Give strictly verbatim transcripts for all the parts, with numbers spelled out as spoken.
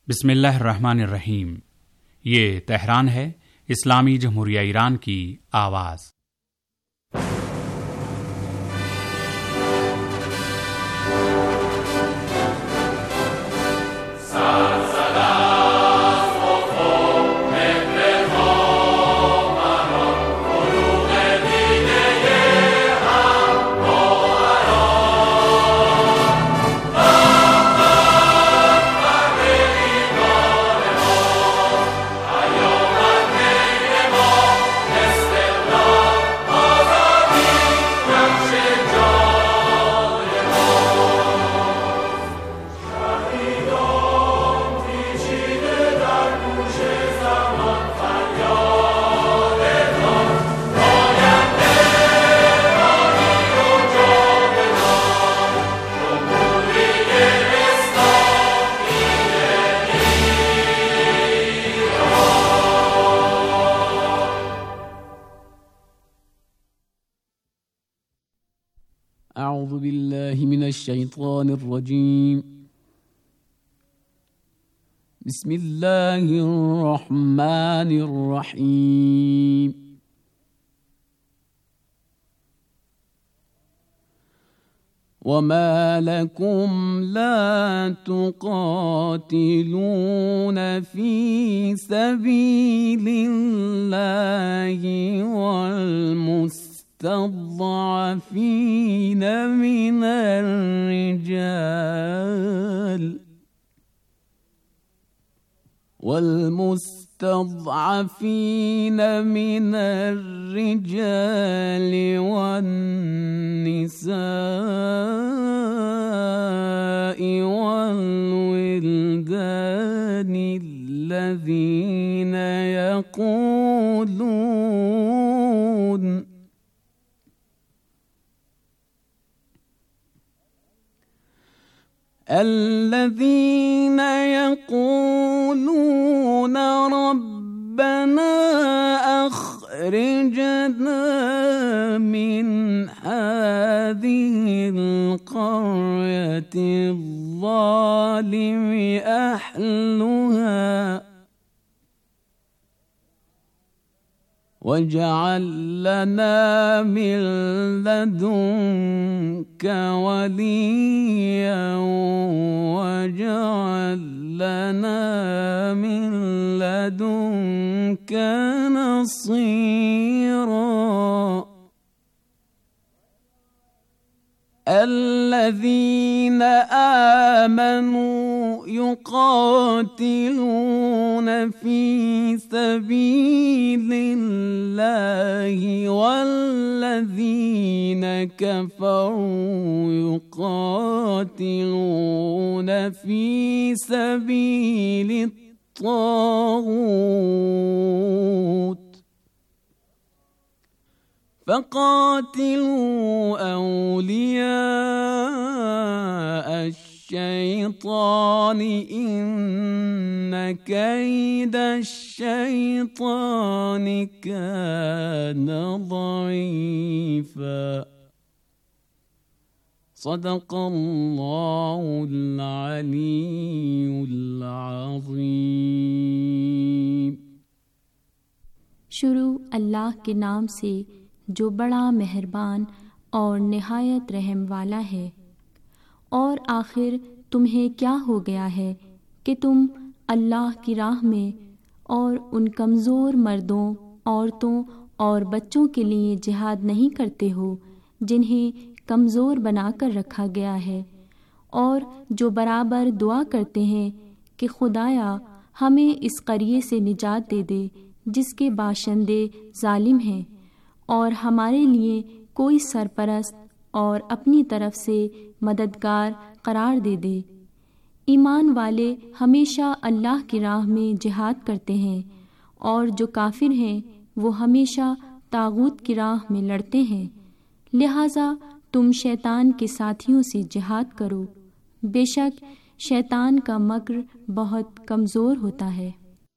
बिस्मिल्लाहिर्रहमानिर्रहीम। ये तेहरान है, इस्लामी जमहूरिया ईरान की आवाज़। أعوذ بالله من الشيطان الرجيم بسم الله الرحمن الرحيم وما لكم لا تقاتلون في سبيل الله والمسلمين المستضعفين من الرجال والمستضعفين من الرجال والنساء والولدان الذين يقولون الذين يقولون ربنا أخرجنا من هذه القرية الظالم أهلها واجعل لنا من لدنك وليا واجعل لنا من لدنك نصيرا الذين آمنوا يقاتلون في سبيل الله والذين كفروا يقاتلون في سبيل الطاغوت فقاتلوا أولياء الشيطان إن كيد الشيطان كان ضعيفا صدق الله العلي العظيم। शुरू अल्लाह के नाम से जो बड़ा मेहरबान और निहायत रहम वाला है। और आखिर तुम्हें क्या हो गया है कि तुम अल्लाह की राह में और उन कमज़ोर मर्दों, औरतों और बच्चों के लिए जिहाद नहीं करते हो जिन्हें कमज़ोर बनाकर रखा गया है, और जो बराबर दुआ करते हैं कि खुदाया हमें इस क़रिये से निजात दे दे जिसके बाशिंदे जालिम हैं, और हमारे लिए कोई सरपरस्त और अपनी तरफ से मददगार करार दे दे। ईमान वाले हमेशा अल्लाह की राह में जिहाद करते हैं, और जो काफिर हैं वो हमेशा तागूत की राह में लड़ते हैं। लिहाजा तुम शैतान के साथियों से जिहाद करो, बेशक शैतान का मक्र बहुत कमज़ोर होता है।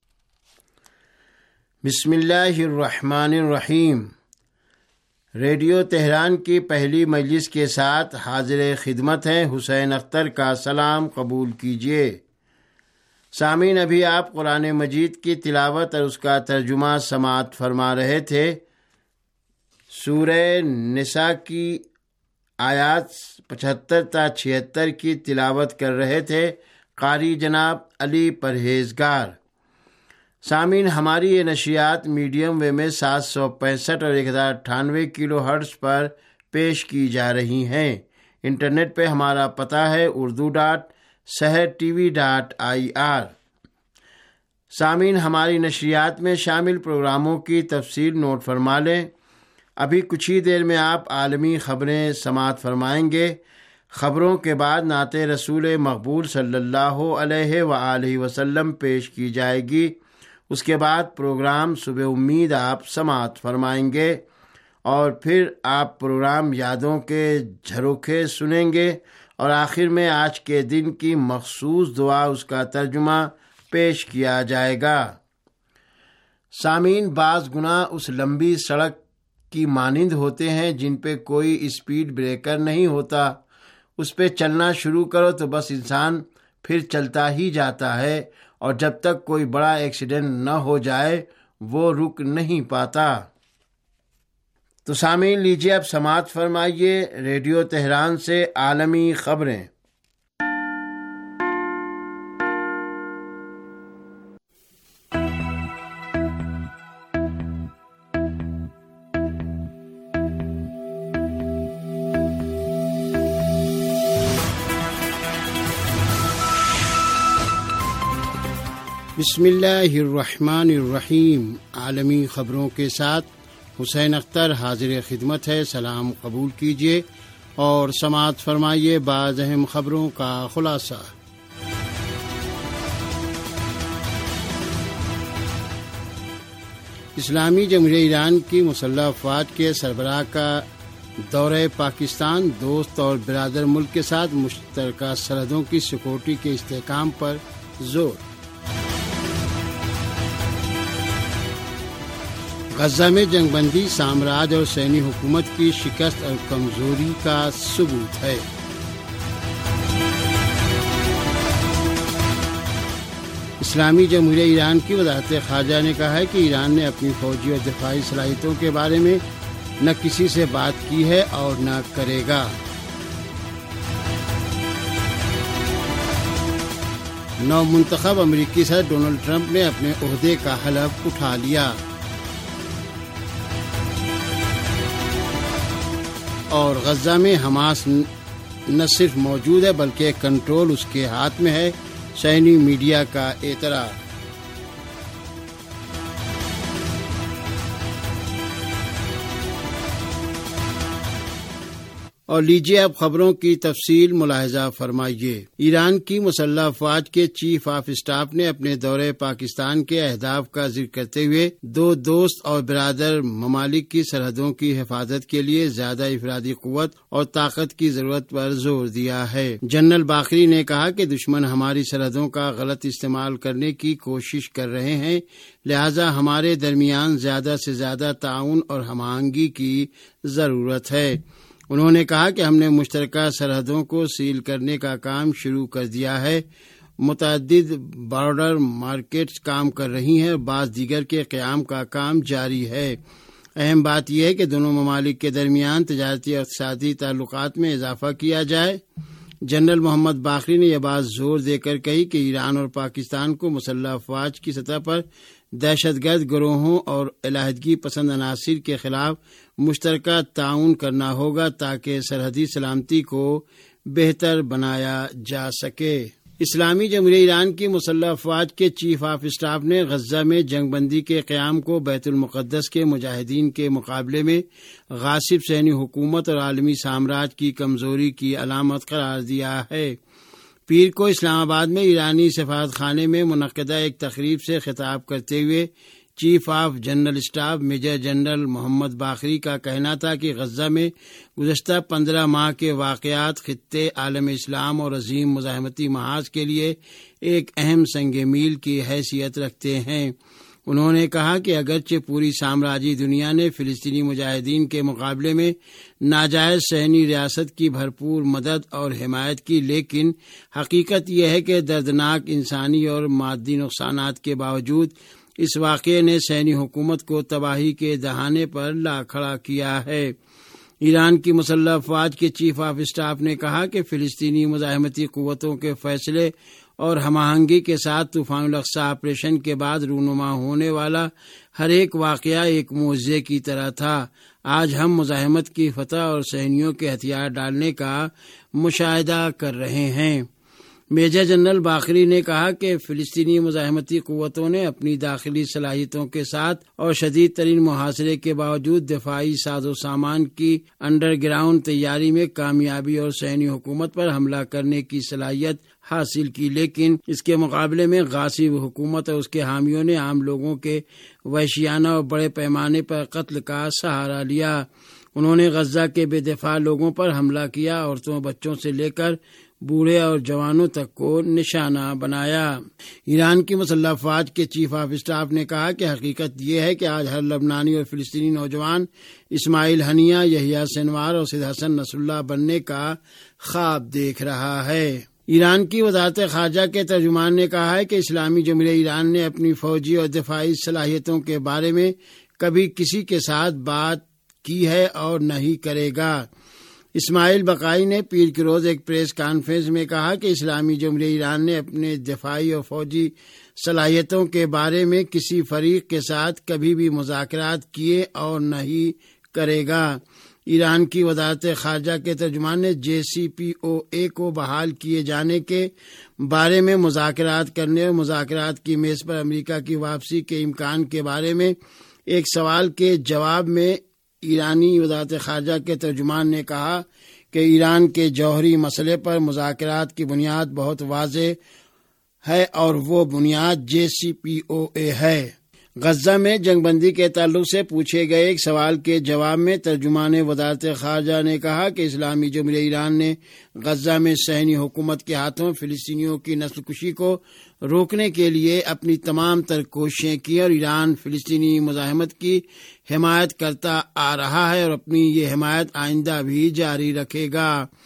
बिस्मिल्लाहिर्रहमानिर्रहीम। रेडियो तेहरान की पहली मजलिस के साथ हाजिर खिदमत हैं। हुसैन अख्तर का सलाम कबूल कीजिए। سامعین، ابھی آپ قرآن مجید کی تلاوت اور اس کا ترجمہ سماعت فرما رہے تھے۔ سورہ نساء کی آیات پچہتر تا چھہتر کی تلاوت کر رہے تھے قاری جناب علی پرہیزگار۔ سامعین، ہماری یہ نشریات میڈیم ویو میں سات سو پینسٹھ اور ایک ہزار اٹھانوے کلو ہرٹز پر پیش کی جا رہی ہیں۔ انٹرنیٹ پہ ہمارا پتہ ہے Urdu dot Sahar T V dot I R. سامعین، ہماری نشریات میں شامل پروگراموں کی تفصیل نوٹ فرما لیں۔ ابھی کچھ ہی دیر میں آپ عالمی خبریں سماعت فرمائیں گے۔ خبروں کے بعد نعت رسول مقبول صلی اللہ علیہ وآلہ وسلم پیش کی جائے گی۔ اس کے بعد پروگرام صبح امید آپ سماعت فرمائیں گے اور پھر آپ پروگرام یادوں کے جھروکے سنیں گے اور آخر میں آج کے دن کی مخصوص دعا اس کا ترجمہ پیش کیا جائے گا۔ سامعین، بعض گناہ اس لمبی سڑک کی مانند ہوتے ہیں جن پہ کوئی اسپیڈ بریکر نہیں ہوتا۔ اس پہ چلنا شروع کرو تو بس انسان پھر چلتا ہی جاتا ہے اور جب تک کوئی بڑا ایکسیڈنٹ نہ ہو جائے وہ رک نہیں پاتا۔ تو سامعین، لیجیے اب سماعت فرمائیے ریڈیو تہران سے عالمی خبریں۔ بسم اللہ الرحمن الرحیم۔ عالمی خبروں کے ساتھ حسین اختر حاضر خدمت ہے۔ سلام قبول کیجیے اور سماعت فرمائیے بعض اہم خبروں کا خلاصہ۔ اسلامی جمہوریہ ایران کی مسلح افواج کے سربراہ کا دورہ پاکستان، دوست اور برادر ملک کے ساتھ مشترکہ سرحدوں کی سیکورٹی کے استحکام پر زور۔ غزہ میں جنگ بندی سامراج اور سینی حکومت کی شکست اور کمزوری کا ثبوت ہے۔ اسلامی جمہوریہ ایران کی وزارت خارجہ نے کہا ہے کہ ایران نے اپنی فوجی اور دفاعی صلاحیتوں کے بارے میں نہ کسی سے بات کی ہے اور نہ کرے گا۔ نو منتخب امریکی صدر ڈونلڈ ٹرمپ نے اپنے عہدے کا حلف اٹھا لیا اور غزہ میں حماس نہ صرف موجود ہے بلکہ کنٹرول اس کے ہاتھ میں ہے، صہیونی میڈیا کا اعتراف۔ اور لیجیے اب خبروں کی تفصیل ملاحظہ فرمائیے۔ ایران کی مسلح افواج کے چیف آف اسٹاف نے اپنے دورے پاکستان کے اہداف کا ذکر کرتے ہوئے دو دوست اور برادر ممالک کی سرحدوں کی حفاظت کے لیے زیادہ افرادی قوت اور طاقت کی ضرورت پر زور دیا ہے۔ جنرل باقری نے کہا کہ دشمن ہماری سرحدوں کا غلط استعمال کرنے کی کوشش کر رہے ہیں، لہذا ہمارے درمیان زیادہ سے زیادہ تعاون اور ہم آہنگی کی ضرورت ہے۔ انہوں نے کہا کہ ہم نے مشترکہ سرحدوں کو سیل کرنے کا کام شروع کر دیا ہے، متعدد بارڈر مارکیٹس کام کر رہی ہیں اور بعض دیگر کے قیام کا کام جاری ہے۔ اہم بات یہ ہے کہ دونوں ممالک کے درمیان تجارتی اور اقتصادی تعلقات میں اضافہ کیا جائے۔ جنرل محمد باقری نے یہ بات زور دے کر کہی کہ ایران اور پاکستان کو مسلح افواج کی سطح پر دہشت گرد گروہوں اور علیحدگی پسند عناصر کے خلاف مشترکہ تعاون کرنا ہوگا تاکہ سرحدی سلامتی کو بہتر بنایا جا سکے۔ اسلامی جمہوریہ ایران کی مسلح افواج کے چیف آف اسٹاف نے غزہ میں جنگ بندی کے قیام کو بیت المقدس کے مجاہدین کے مقابلے میں غاصب صہیونی حکومت اور عالمی سامراج کی کمزوری کی علامت قرار دیا ہے۔ پیر کو اسلام آباد میں ایرانی سفارت خانے میں منعقدہ ایک تقریب سے خطاب کرتے ہوئے chief of general staff major general Mohammad Bagheri کا کہنا تھا کہ غزہ میں گزشتہ پندرہ ماہ کے واقعات خطے عالم اسلام اور عظیم مزاحمتی محاذ کے لیے ایک اہم سنگ میل کی حیثیت رکھتے ہیں۔ انہوں نے کہا کہ اگرچہ پوری سامراجی دنیا نے فلسطینی مجاہدین کے مقابلے میں ناجائز صہیونی ریاست کی بھرپور مدد اور حمایت کی، لیکن حقیقت یہ ہے کہ دردناک انسانی اور مادی نقصانات کے باوجود اس واقعے نے صہیونی حکومت کو تباہی کے دہانے پر لا کھڑا کیا ہے۔ ایران کی مسلح افواج کے چیف آف اسٹاف نے کہا کہ فلسطینی مزاحمتی قوتوں کے فیصلے اور ہم آہنگی کے ساتھ طوفان الاقصی آپریشن کے بعد رونما ہونے والا ہر ایک واقعہ ایک معجزے کی طرح تھا۔ آج ہم مزاحمت کی فتح اور صہیونیوں کے ہتھیار ڈالنے کا مشاہدہ کر رہے ہیں۔ میجر جنرل باقری نے کہا کہ فلسطینی مزاحمتی قوتوں نے اپنی داخلی صلاحیتوں کے ساتھ اور شدید ترین محاصرے کے باوجود دفاعی ساز و سامان کی انڈر گراؤنڈ تیاری میں کامیابی اور صہیونی حکومت پر حملہ کرنے کی صلاحیت حاصل کی، لیکن اس کے مقابلے میں غاصب حکومت اور اس کے حامیوں نے عام لوگوں کے وحشیانہ اور بڑے پیمانے پر قتل کا سہارا لیا۔ انہوں نے غزہ کے بے دفاع لوگوں پر حملہ کیا، عورتوں بچوں سے لے کر بوڑھے اور جوانوں تک کو نشانہ بنایا۔ ایران کی مسلح افواج کے چیف آف اسٹاف نے کہا کہ حقیقت یہ ہے کہ آج ہر لبنانی اور فلسطینی نوجوان اسماعیل ہنیہ، یحییٰ سنوار اور سید حسن نصر اللہ بننے کا خواب دیکھ رہا ہے۔ ایران کی وزارت خارجہ کے ترجمان نے کہا ہے کہ اسلامی جمہوریہ ایران نے اپنی فوجی اور دفاعی صلاحیتوں کے بارے میں کبھی کسی کے ساتھ بات کی ہے اور نہیں کرے گا۔ اسماعیل بقائی نے پیر کے روز ایک پریس کانفرنس میں کہا کہ اسلامی جمہوریہ ایران نے اپنے دفاعی اور فوجی صلاحیتوں کے بارے میں کسی فریق کے ساتھ کبھی بھی مذاکرات کیے اور نہیں کرے گا۔ ایران کی وزارت خارجہ کے ترجمان نے جے سی پی او اے کو بحال کیے جانے کے بارے میں مذاکرات کرنے اور مذاکرات کی میز پر امریکہ کی واپسی کے امکان کے بارے میں ایک سوال کے جواب میں ایرانی وزارت خارجہ کے ترجمان نے کہا کہ ایران کے جوہری مسئلے پر مذاکرات کی بنیاد بہت واضح ہے اور وہ بنیاد جے سی پی او اے ہے۔ غزہ میں جنگ بندی کے تعلق سے پوچھے گئے ایک سوال کے جواب میں ترجمان وزارت خارجہ نے کہا کہ اسلامی جمہوریہ ایران نے غزہ میں صہیونی حکومت کے ہاتھوں فلسطینیوں کی نسل کشی کو روکنے کے لیے اپنی تمام تر کوششیں کی اور ایران فلسطینی مزاحمت کی حمایت کرتا آ رہا ہے اور اپنی یہ حمایت آئندہ بھی جاری رکھے گا۔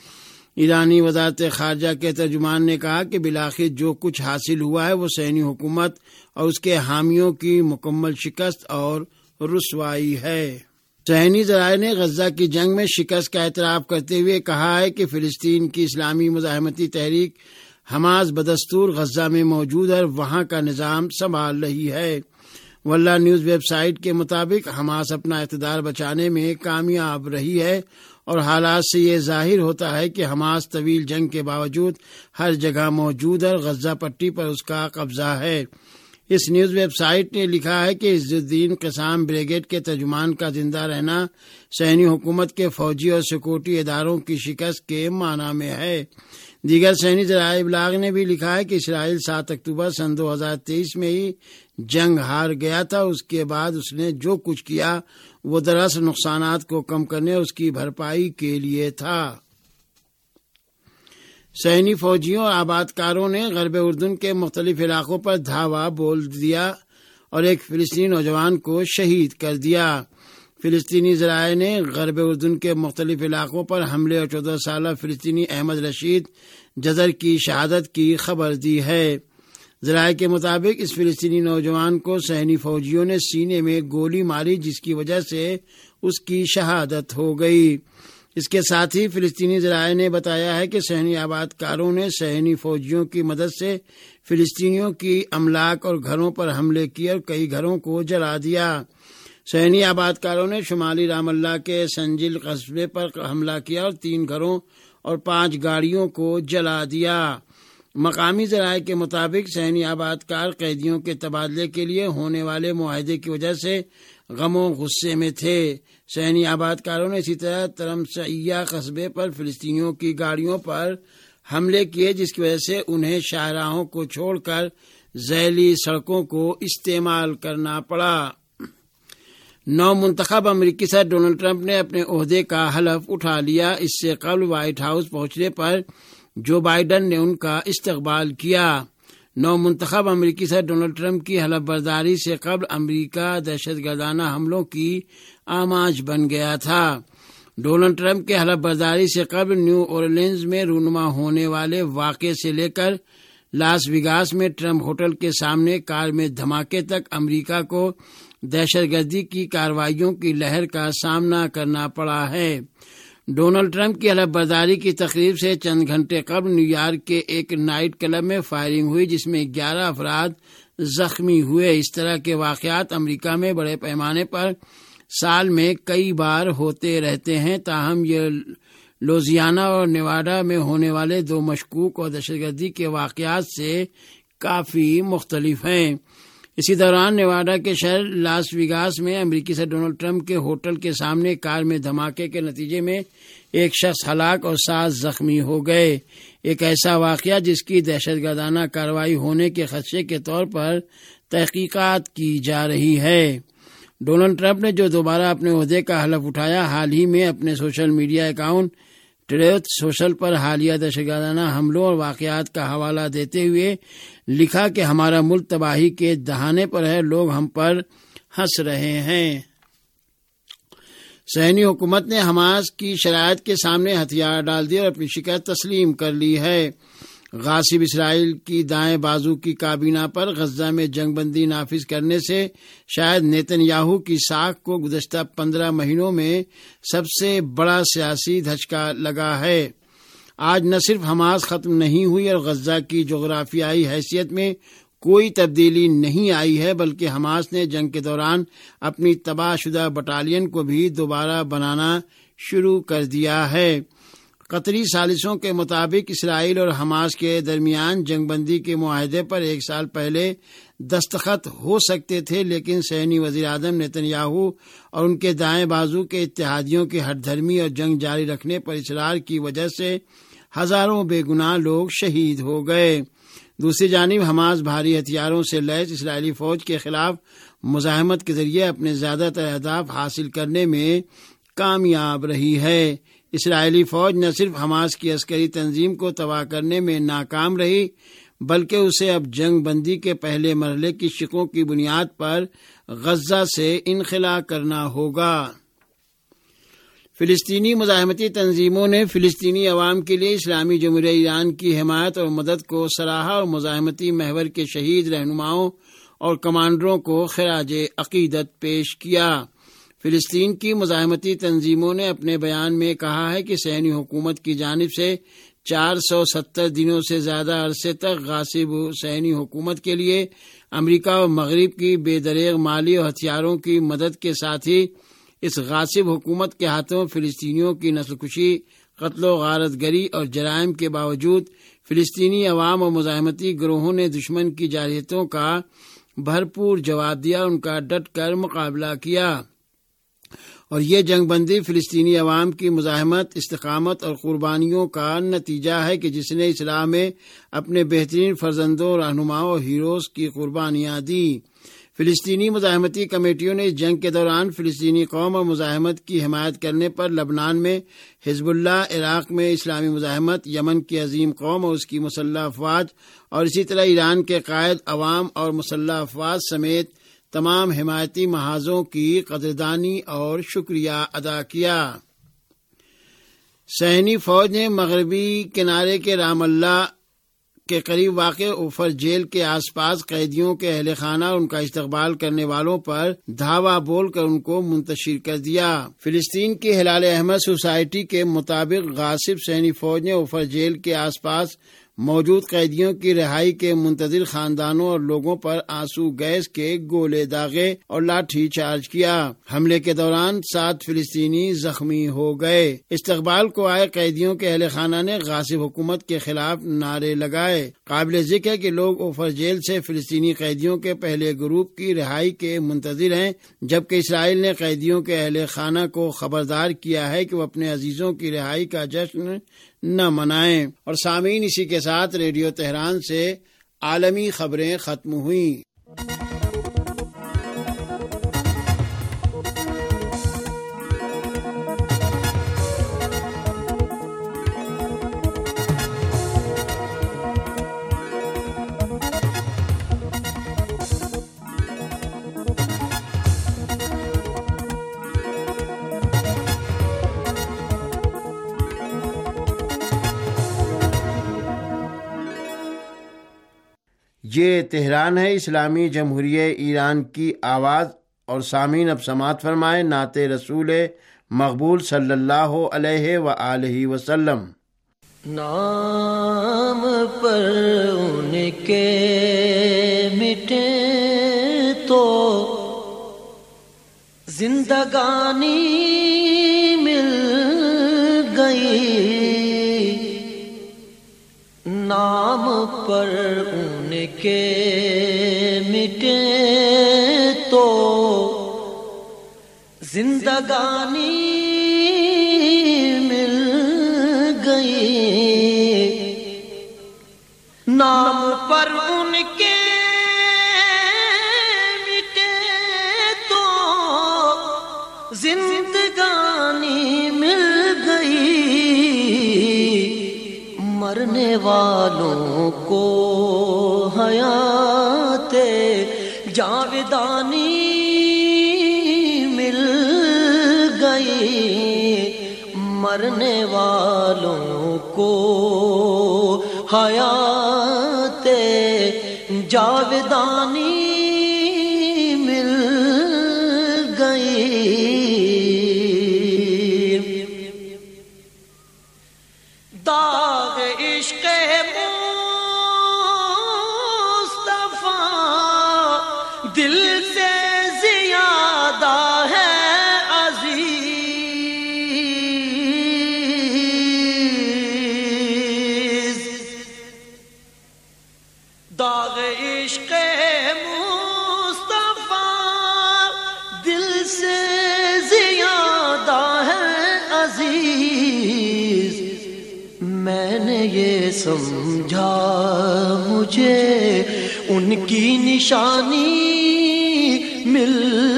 ایرانی وزارت خارجہ کے ترجمان نے کہا کہ بالآخر جو کچھ حاصل ہوا ہے وہ صہیونی حکومت اور اس کے حامیوں کی مکمل شکست اور رسوائی ہے۔ صہیونی ذرائع نے غزہ کی جنگ میں شکست کا اعتراف کرتے ہوئے کہا ہے کہ فلسطین کی اسلامی مزاحمتی تحریک حماس بدستور غزہ میں موجود ہے اور وہاں کا نظام سنبھال رہی ہے۔ واللہ نیوز ویب سائٹ کے مطابق حماس اپنا اقتدار بچانے میں کامیاب رہی ہے اور حالات سے یہ ظاہر ہوتا ہے کہ حماس طویل جنگ کے باوجود ہر جگہ موجود ہے اور غزہ پٹی پر اس کا قبضہ ہے۔ اس نیوز ویب سائٹ نے لکھا ہے کہ عز الدین قسام بریگیڈ کے ترجمان کا زندہ رہنا صہیونی حکومت کے فوجی اور سیکورٹی اداروں کی شکست کے معنی میں ہے۔ دیگر صہیونی ذرائع ابلاغ نے بھی لکھا ہے کہ اسرائیل سات اکتوبر سن دو ہزار تیئیس میں ہی جنگ ہار گیا تھا۔ اس کے بعد اس نے جو کچھ کیا وہ دراصل نقصانات کو کم کرنے اور اس کی بھرپائی کے لیے تھا۔ صہیونی فوجیوں اور آبادکاروں نے غرب اردن کے مختلف علاقوں پر دھاوا بول دیا اور ایک فلسطینی نوجوان کو شہید کر دیا۔ فلسطینی ذرائع نے غرب اردن کے مختلف علاقوں پر حملے اور چودہ سالہ فلسطینی احمد رشید جزر کی شہادت کی خبر دی ہے۔ ذرائع کے مطابق اس فلسطینی نوجوان کو صہیونی فوجیوں نے سینے میں گولی ماری جس کی وجہ سے اس کی شہادت ہو گئی۔ اس کے ساتھ ہی فلسطینی ذرائع نے بتایا ہے کہ صہیونی آبادکاروں نے صہیونی فوجیوں کی مدد سے فلسطینیوں کی املاک اور گھروں پر حملے کیے اور کئی گھروں کو جلا دیا۔ صہیونی آبادکاروں نے شمالی رام اللہ کے سنجل قصبے پر حملہ کیا اور تین گھروں اور پانچ گاڑیوں کو جلا دیا۔ مقامی ذرائع کے مطابق صہیونی آبادکار قیدیوں کے تبادلے کے لیے ہونے والے معاہدے کی وجہ سے غم و غصے میں تھے۔ صہیونی آبادکاروں نے اسی طرح ترمسعیہ قصبے پر فلسطینیوں کی گاڑیوں پر حملے کیے جس کی وجہ سے انہیں شاہراہوں کو چھوڑ کر ذیلی سڑکوں کو استعمال کرنا پڑا۔ نو منتخب امریکی صدر ڈونلڈ ٹرمپ نے اپنے عہدے کا حلف اٹھا لیا۔ اس سے قبل وائٹ ہاؤس پہنچنے پر جو بائیڈن نے ان کا استقبال کیا۔ نو منتخب امریکی صدر ڈونلڈ ٹرمپ کی حلف برداری سے قبل امریکہ دہشت گردانہ حملوں کی آماج بن گیا تھا۔ ڈونلڈ ٹرمپ کے حلف برداری سے قبل نیو اورلینز میں رونما ہونے والے واقعے سے لے کر لاس ویگاس میں ٹرمپ ہوٹل کے سامنے کار میں دھماکے تک امریکہ کو دہشت گردی کی کارروائیوں کی لہر کا سامنا کرنا پڑا ہے۔ ڈونلڈ ٹرمپ کی حلف برداری کی تقریب سے چند گھنٹے قبل نیو یارک کے ایک نائٹ کلب میں فائرنگ ہوئی جس میں گیارہ افراد زخمی ہوئے۔ اس طرح کے واقعات امریکہ میں بڑے پیمانے پر سال میں کئی بار ہوتے رہتے ہیں، تاہم یہ لوزیانہ اور نیواڈا میں ہونے والے دو مشکوک اور دہشت گردی کے واقعات سے کافی مختلف ہیں۔ اسی دوران نیواڈا کے شہر لاس ویگاس میں امریکی صدر ڈونلڈ ٹرمپ کے ہوٹل کے سامنے کار میں دھماکے کے نتیجے میں ایک شخص ہلاک اور سات زخمی ہو گئے، ایک ایسا واقعہ جس کی دہشت گردانہ کارروائی ہونے کے خدشے کے طور پر تحقیقات کی جا رہی ہے۔ ڈونلڈ ٹرمپ نے جو دوبارہ اپنے عہدے کا حلف اٹھایا، حال ہی میں اپنے social media account Truth Social پر حالیہ دہشت گردانہ حملوں اور واقعات کا حوالہ دیتے ہوئے لکھا کہ ہمارا ملک تباہی کے دہانے پر ہے، لوگ ہم پر ہنس رہے ہیں۔ صہیونی حکومت نے حماس کی شرائط کے سامنے ہتھیار ڈال دیے اور اپنی شکست تسلیم کر لی ہے۔ غاصب اسرائیل کی دائیں بازو کی کابینہ پر غزہ میں جنگ بندی نافذ کرنے سے شاید نیتن یاہو کی ساکھ کو گزشتہ پندرہ مہینوں میں سب سے بڑا سیاسی دھچکا لگا ہے۔ آج نہ صرف حماس ختم نہیں ہوئی اور غزہ کی جغرافیائی حیثیت میں کوئی تبدیلی نہیں آئی ہے، بلکہ حماس نے جنگ کے دوران اپنی تباہ شدہ بٹالین کو بھی دوبارہ بنانا شروع کر دیا ہے۔ قطری ثالثوں کے مطابق اسرائیل اور حماس کے درمیان جنگ بندی کے معاہدے پر ایک سال پہلے دستخط ہو سکتے تھے، لیکن صہیونی وزیر اعظم نیتن یاہو اور ان کے دائیں بازو کے اتحادیوں کی ہٹ دھرمی اور جنگ جاری رکھنے پر اصرار کی وجہ سے ہزاروں بے گناہ لوگ شہید ہو گئے۔ دوسری جانب حماس بھاری ہتھیاروں سے لیس اسرائیلی فوج کے خلاف مزاحمت کے ذریعے اپنے زیادہ تر اہداف حاصل کرنے میں کامیاب رہی ہے۔ اسرائیلی فوج نہ صرف حماس کی عسکری تنظیم کو تباہ کرنے میں ناکام رہی، بلکہ اسے اب جنگ بندی کے پہلے مرحلے کی شقوں کی بنیاد پر غزہ سے انخلا کرنا ہوگا۔ فلسطینی مزاحمتی تنظیموں نے فلسطینی عوام کے لیے اسلامی جمہوریہ ایران کی حمایت اور مدد کو سراہا اور مزاحمتی محور کے شہید رہنماؤں اور کمانڈروں کو خراج عقیدت پیش کیا۔ فلسطین کی مزاحمتی تنظیموں نے اپنے بیان میں کہا ہے کہ صہیونی حکومت کی جانب سے چار سو ستر دنوں سے زیادہ عرصے تک غاصب صہیونی حکومت کے لیے امریکہ اور مغرب کی بے دریغ مالی اور ہتھیاروں کی مدد کے ساتھ ہی اس غاصب حکومت کے ہاتھوں فلسطینیوں کی نسل کشی، قتل و غارت گری اور جرائم کے باوجود فلسطینی عوام اور مزاحمتی گروہوں نے دشمن کی جارحیتوں کا بھرپور جواب دیا، ان کا ڈٹ کر مقابلہ کیا، اور یہ جنگ بندی فلسطینی عوام کی مزاحمت، استقامت اور قربانیوں کا نتیجہ ہے کہ جس نے اصلاح میں اپنے بہترین فرزندوں، رہنماؤں اور ہیروز کی قربانیاں دی۔ فلسطینی مزاحمتی کمیٹیوں نے اس جنگ کے دوران فلسطینی قوم اور مزاحمت کی حمایت کرنے پر لبنان میں حزب اللہ، عراق میں اسلامی مزاحمت، یمن کی عظیم قوم اور اس کی مسلح افواج، اور اسی طرح ایران کے قائد، عوام اور مسلح افواج سمیت تمام حمایتی محاذوں کی قدردانی اور شکریہ ادا کیا۔ صہیونی فوج نے مغربی کنارے کے رام اللہ کے قریب واقع اوفر جیل کے آس پاس قیدیوں کے اہل خانہ اور ان کا استقبال کرنے والوں پر دھاوا بول کر ان کو منتشر کر دیا۔ فلسطین کی ہلال احمد سوسائٹی کے مطابق غاصب صہیونی فوج نے اوفر جیل کے آس پاس موجود قیدیوں کی رہائی کے منتظر خاندانوں اور لوگوں پر آنسو گیس کے گولے داغے اور لاٹھی چارج کیا۔ حملے کے دوران سات فلسطینی زخمی ہو گئے۔ استقبال کو آئے قیدیوں کے اہل خانہ نے غاصب حکومت کے خلاف نعرے لگائے۔ قابل ذکر ہے کہ لوگ اوفر جیل سے فلسطینی قیدیوں کے پہلے گروپ کی رہائی کے منتظر ہیں، جبکہ اسرائیل نے قیدیوں کے اہل خانہ کو خبردار کیا ہے کہ وہ اپنے عزیزوں کی رہائی کا جشن نہ منائیں۔ اور سامعین، اسی کے ساتھ ریڈیو تہران سے عالمی خبریں ختم ہوئیں۔ یہ تہران ہے، اسلامی جمہوریہ ایران کی آواز، اور سامعین اب سماعت فرمائیں نعت رسول مقبول صلی اللہ علیہ وآلہ وسلم۔ نام پر ان کے مٹے تو زندگانی مل گئی، نام پر ان کے مٹے تو زندگانی مل گئی، نام پر ان کے مٹے تو زندگانی مل گئی، مرنے والوں کو حیات جاودانی مل گئی، مرنے والوں کو حیات جاودانی مل گئی۔ داغ عشق مصطفیٰ دل سے زیادہ ہے عزیز، داغ عشق مصطفیٰ دل سے زیادہ ہے عزیز، میں نے یہ سمجھا مجھے ان کی نشانی مل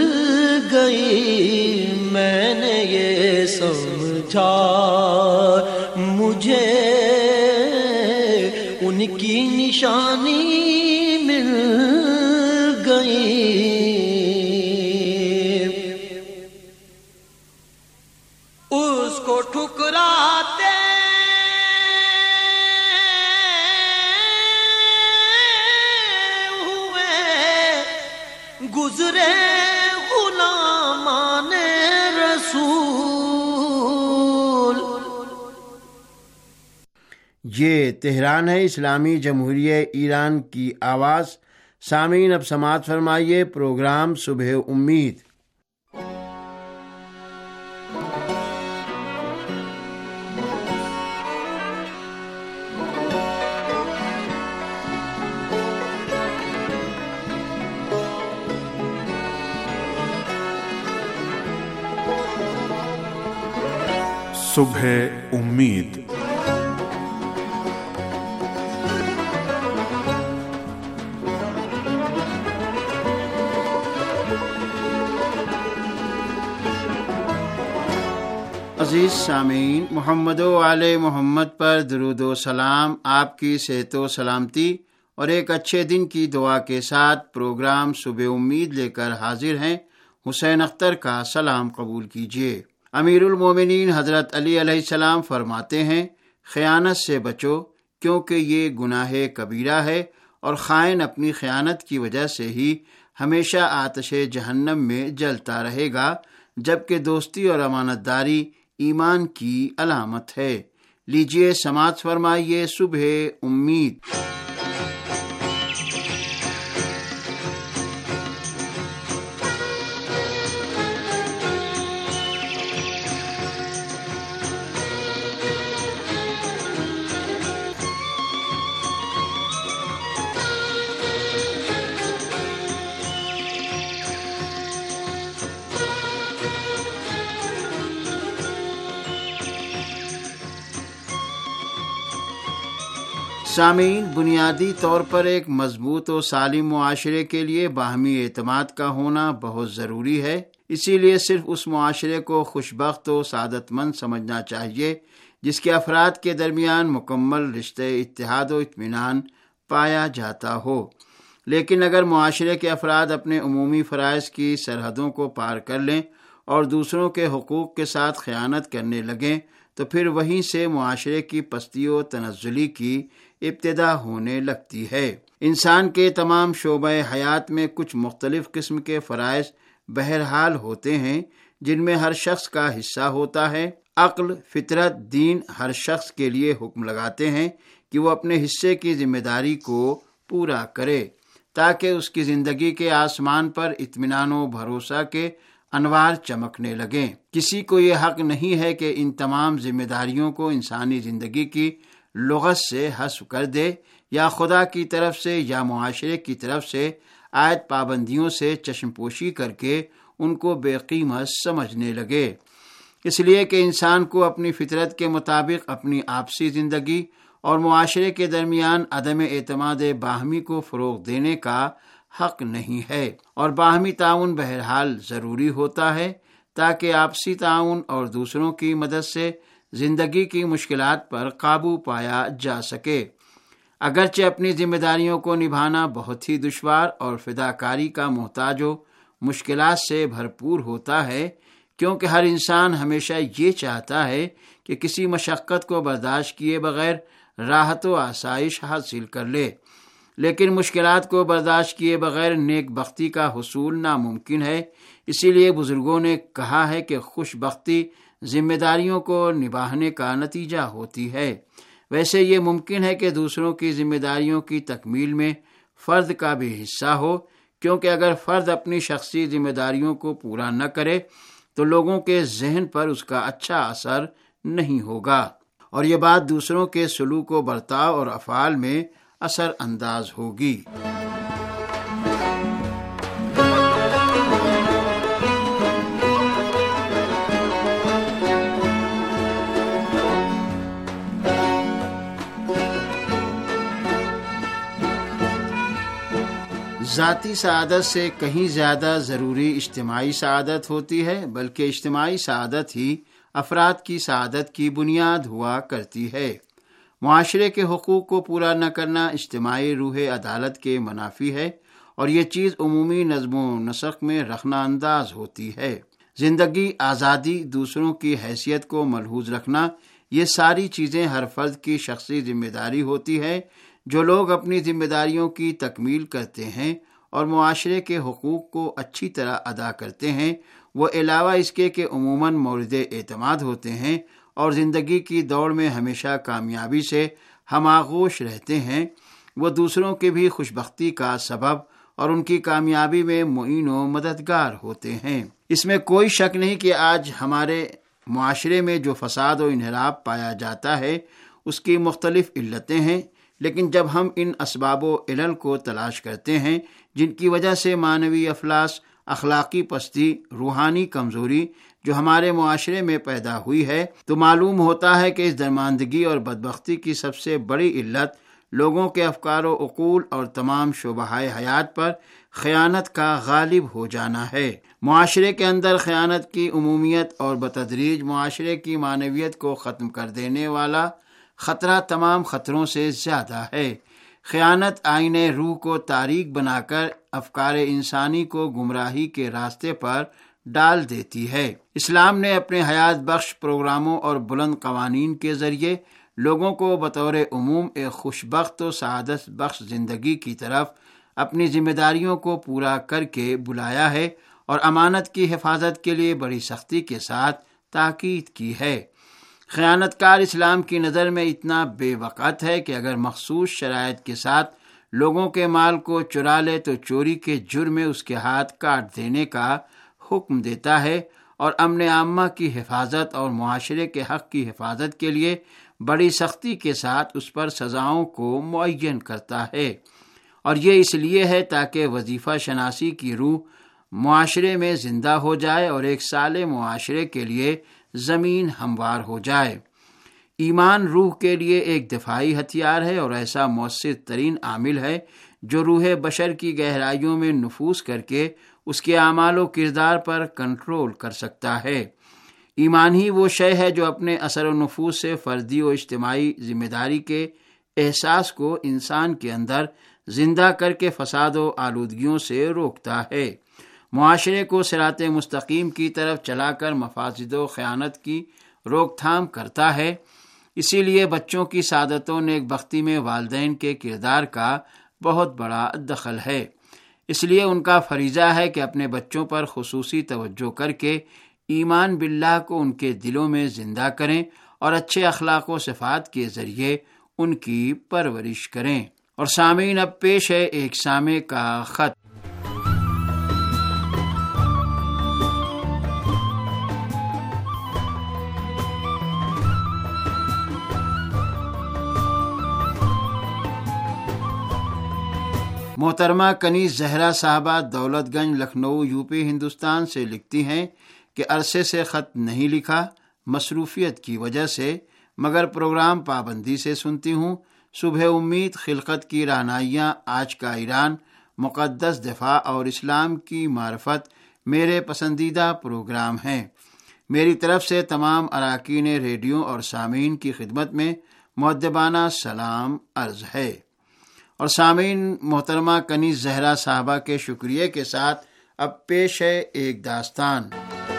گئی، میں نے یہ سمجھا مجھے ان کی نشانی مل گئی، اس کو ٹھکراتے گزرے غلامان رسول۔ یہ تہران ہے، اسلامی جمہوریہ ایران کی آواز۔ سامعین اب سماعت فرمائیے پروگرام صبح امید۔ صبح امید۔ عزیز سامعین، محمد و آل محمد پر درود و سلام، آپ کی صحت و سلامتی اور ایک اچھے دن کی دعا کے ساتھ پروگرام صبح امید لے کر حاضر ہیں۔ حسین اختر کا سلام قبول کیجیے۔ امیر المومنین حضرت علی علیہ السلام فرماتے ہیں، خیانت سے بچو کیونکہ یہ گناہ کبیرہ ہے، اور خائن اپنی خیانت کی وجہ سے ہی ہمیشہ آتش جہنم میں جلتا رہے گا، جبکہ دوستی اور امانت داری ایمان کی علامت ہے۔ لیجیے سماعت فرمائیے صبح امید۔ سامعین، بنیادی طور پر ایک مضبوط و سالم معاشرے کے لیے باہمی اعتماد کا ہونا بہت ضروری ہے۔ اسی لیے صرف اس معاشرے کو خوشبخت و سعادت مند سمجھنا چاہیے جس کے افراد کے درمیان مکمل رشتے اتحاد و اطمینان پایا جاتا ہو۔ لیکن اگر معاشرے کے افراد اپنے عمومی فرائض کی سرحدوں کو پار کر لیں اور دوسروں کے حقوق کے ساتھ خیانت کرنے لگیں تو پھر وہیں سے معاشرے کی پستی و تنزلی کی ابتدا ہونے لگتی ہے۔ انسان کے تمام شعبہ حیات میں کچھ مختلف قسم کے فرائض بہرحال ہوتے ہیں جن میں ہر شخص کا حصہ ہوتا ہے۔ عقل، فطرت، دین ہر شخص کے لیے حکم لگاتے ہیں کہ وہ اپنے حصے کی ذمہ داری کو پورا کرے تاکہ اس کی زندگی کے آسمان پر اطمینان و بھروسہ کے انوار چمکنے لگیں۔ کسی کو یہ حق نہیں ہے کہ ان تمام ذمہ داریوں کو انسانی زندگی کی لغت سے حذف کر دے یا خدا کی طرف سے یا معاشرے کی طرف سے عائد پابندیوں سے چشم پوشی کر کے ان کو بے قیمت سمجھنے لگے۔ اس لیے کہ انسان کو اپنی فطرت کے مطابق اپنی آپسی زندگی اور معاشرے کے درمیان عدم اعتماد باہمی کو فروغ دینے کا حق نہیں ہے، اور باہمی تعاون بہرحال ضروری ہوتا ہے تاکہ آپسی تعاون اور دوسروں کی مدد سے زندگی کی مشکلات پر قابو پایا جا سکے۔ اگرچہ اپنی ذمہ داریوں کو نبھانا بہت ہی دشوار اور فداکاری کا محتاج و مشکلات سے بھرپور ہوتا ہے، کیونکہ ہر انسان ہمیشہ یہ چاہتا ہے کہ کسی مشقت کو برداشت کیے بغیر راحت و آسائش حاصل کر لے، لیکن مشکلات کو برداشت کیے بغیر نیک بختی کا حصول ناممکن ہے۔ اسی لیے بزرگوں نے کہا ہے کہ خوش بختی ذمہ داریوں کو نبھانے کا نتیجہ ہوتی ہے۔ ویسے یہ ممکن ہے کہ دوسروں کی ذمہ داریوں کی تکمیل میں فرد کا بھی حصہ ہو، کیونکہ اگر فرد اپنی شخصی ذمہ داریوں کو پورا نہ کرے تو لوگوں کے ذہن پر اس کا اچھا اثر نہیں ہوگا، اور یہ بات دوسروں کے سلوک و برتاؤ اور افعال میں اثر انداز ہوگی۔ ذاتی سعادت سے کہیں زیادہ ضروری اجتماعی سعادت ہوتی ہے، بلکہ اجتماعی سعادت ہی افراد کی سعادت کی بنیاد ہوا کرتی ہے۔ معاشرے کے حقوق کو پورا نہ کرنا اجتماعی روح عدالت کے منافی ہے، اور یہ چیز عمومی نظم و نسق میں رخنہ انداز ہوتی ہے۔ زندگی، آزادی، دوسروں کی حیثیت کو ملحوظ رکھنا، یہ ساری چیزیں ہر فرد کی شخصی ذمہ داری ہوتی ہے۔ جو لوگ اپنی ذمہ داریوں کی تکمیل کرتے ہیں اور معاشرے کے حقوق کو اچھی طرح ادا کرتے ہیں، وہ علاوہ اس کے کہ عموماً مورد اعتماد ہوتے ہیں اور زندگی کی دوڑ میں ہمیشہ کامیابی سے ہم آغوش رہتے ہیں، وہ دوسروں کی بھی خوشبختی کا سبب اور ان کی کامیابی میں معین و مددگار ہوتے ہیں۔ اس میں کوئی شک نہیں کہ آج ہمارے معاشرے میں جو فساد و انحراف پایا جاتا ہے اس کی مختلف علتیں ہیں، لیکن جب ہم ان اسباب و علل کو تلاش کرتے ہیں جن کی وجہ سے معنوی افلاس، اخلاقی پستی، روحانی کمزوری جو ہمارے معاشرے میں پیدا ہوئی ہے، تو معلوم ہوتا ہے کہ اس درماندگی اور بدبختی کی سب سے بڑی علت لوگوں کے افکار و عقول اور تمام شعبہ حیات پر خیانت کا غالب ہو جانا ہے۔ معاشرے کے اندر خیانت کی عمومیت اور بتدریج معاشرے کی معنویت کو ختم کر دینے والا خطرہ تمام خطروں سے زیادہ ہے۔ خیانت آئین روح کو تاریک بنا کر افکار انسانی کو گمراہی کے راستے پر ڈال دیتی ہے۔ اسلام نے اپنے حیات بخش پروگراموں اور بلند قوانین کے ذریعے لوگوں کو بطور عموم ایک خوش بخت و سعادت بخش زندگی کی طرف اپنی ذمہ داریوں کو پورا کر کے بلایا ہے، اور امانت کی حفاظت کے لیے بڑی سختی کے ساتھ تاکید کی ہے۔ خیانت کار اسلام کی نظر میں اتنا بے وقت ہے کہ اگر مخصوص شرائط کے ساتھ لوگوں کے مال کو چرا لے تو چوری کے جرم میں اس کے ہاتھ کاٹ دینے کا حکم دیتا ہے، اور امن عامہ کی حفاظت اور معاشرے کے حق کی حفاظت کے لیے بڑی سختی کے ساتھ اس پر سزاؤں کو معین کرتا ہے، اور یہ اس لیے ہے تاکہ وظیفہ شناسی کی روح معاشرے میں زندہ ہو جائے اور ایک صالح معاشرے کے لیے زمین ہموار ہو جائے۔ ایمان روح کے لیے ایک دفاعی ہتھیار ہے اور ایسا مؤثر ترین عامل ہے جو روح بشر کی گہرائیوں میں نفوذ کر کے اس کے اعمال و کردار پر کنٹرول کر سکتا ہے۔ ایمان ہی وہ شے ہے جو اپنے اثر و نفوذ سے فردی و اجتماعی ذمہ داری کے احساس کو انسان کے اندر زندہ کر کے فساد و آلودگیوں سے روکتا ہے، معاشرے کو صراط مستقیم کی طرف چلا کر مفاسد و خیانت کی روک تھام کرتا ہے۔ اسی لیے بچوں کی سعادت و نیک بختی میں والدین کے کردار کا بہت بڑا دخل ہے، اس لیے ان کا فریضہ ہے کہ اپنے بچوں پر خصوصی توجہ کر کے ایمان باللہ کو ان کے دلوں میں زندہ کریں اور اچھے اخلاق و صفات کے ذریعے ان کی پرورش کریں۔ اور سامعین، اب پیش ہے ایک سامع کا خط۔ محترمہ کنیز زہرا صاحبہ دولت گنج لکھنؤ یو پی ہندوستان سے لکھتی ہیں کہ عرصے سے خط نہیں لکھا، مصروفیت کی وجہ سے، مگر پروگرام پابندی سے سنتی ہوں۔ صبح امید، خلقت کی رہنائیاں، آج کا ایران، مقدس دفاع اور اسلام کی معرفت میرے پسندیدہ پروگرام ہیں۔ میری طرف سے تمام اراکین ریڈیو اور سامعین کی خدمت میں مؤدبانہ سلام عرض ہے۔ اور سامعین، محترمہ کنیز زہرا صاحبہ کے شکریہ کے ساتھ اب پیش ہے ایک داستان۔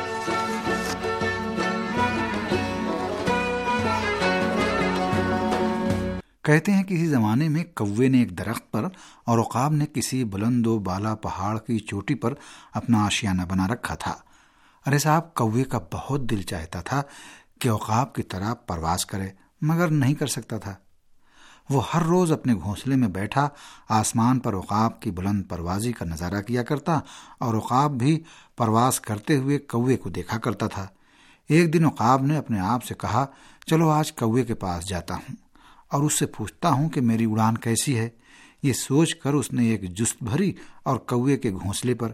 کہتے ہیں کسی زمانے میں کوے نے ایک درخت پر اور عقاب نے کسی بلند و بالا پہاڑ کی چوٹی پر اپنا آشیانہ بنا رکھا تھا۔ ارے صاحب، کوے کا بہت دل چاہتا تھا کہ عقاب کی طرح پرواز کرے، مگر نہیں کر سکتا تھا۔ وہ ہر روز اپنے گھونسلے میں بیٹھا آسمان پر عقاب کی بلند پروازی کا نظارہ کیا کرتا اور عقاب بھی پرواز کرتے ہوئے کوے کو دیکھا کرتا تھا۔ ایک دن عقاب نے اپنے آپ سے کہا، چلو آج کوے کے پاس جاتا ہوں اور اس سے پوچھتا ہوں کہ میری اڑان کیسی ہے۔ یہ سوچ کر اس نے ایک جست بھری اور کوے کے گھونسلے پر۔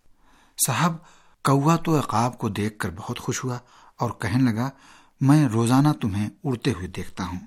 صاحب، کوا تو عقاب کو دیکھ کر بہت خوش ہوا اور کہنے لگا، میں روزانہ تمہیں اڑتے ہوئے دیکھتا ہوں،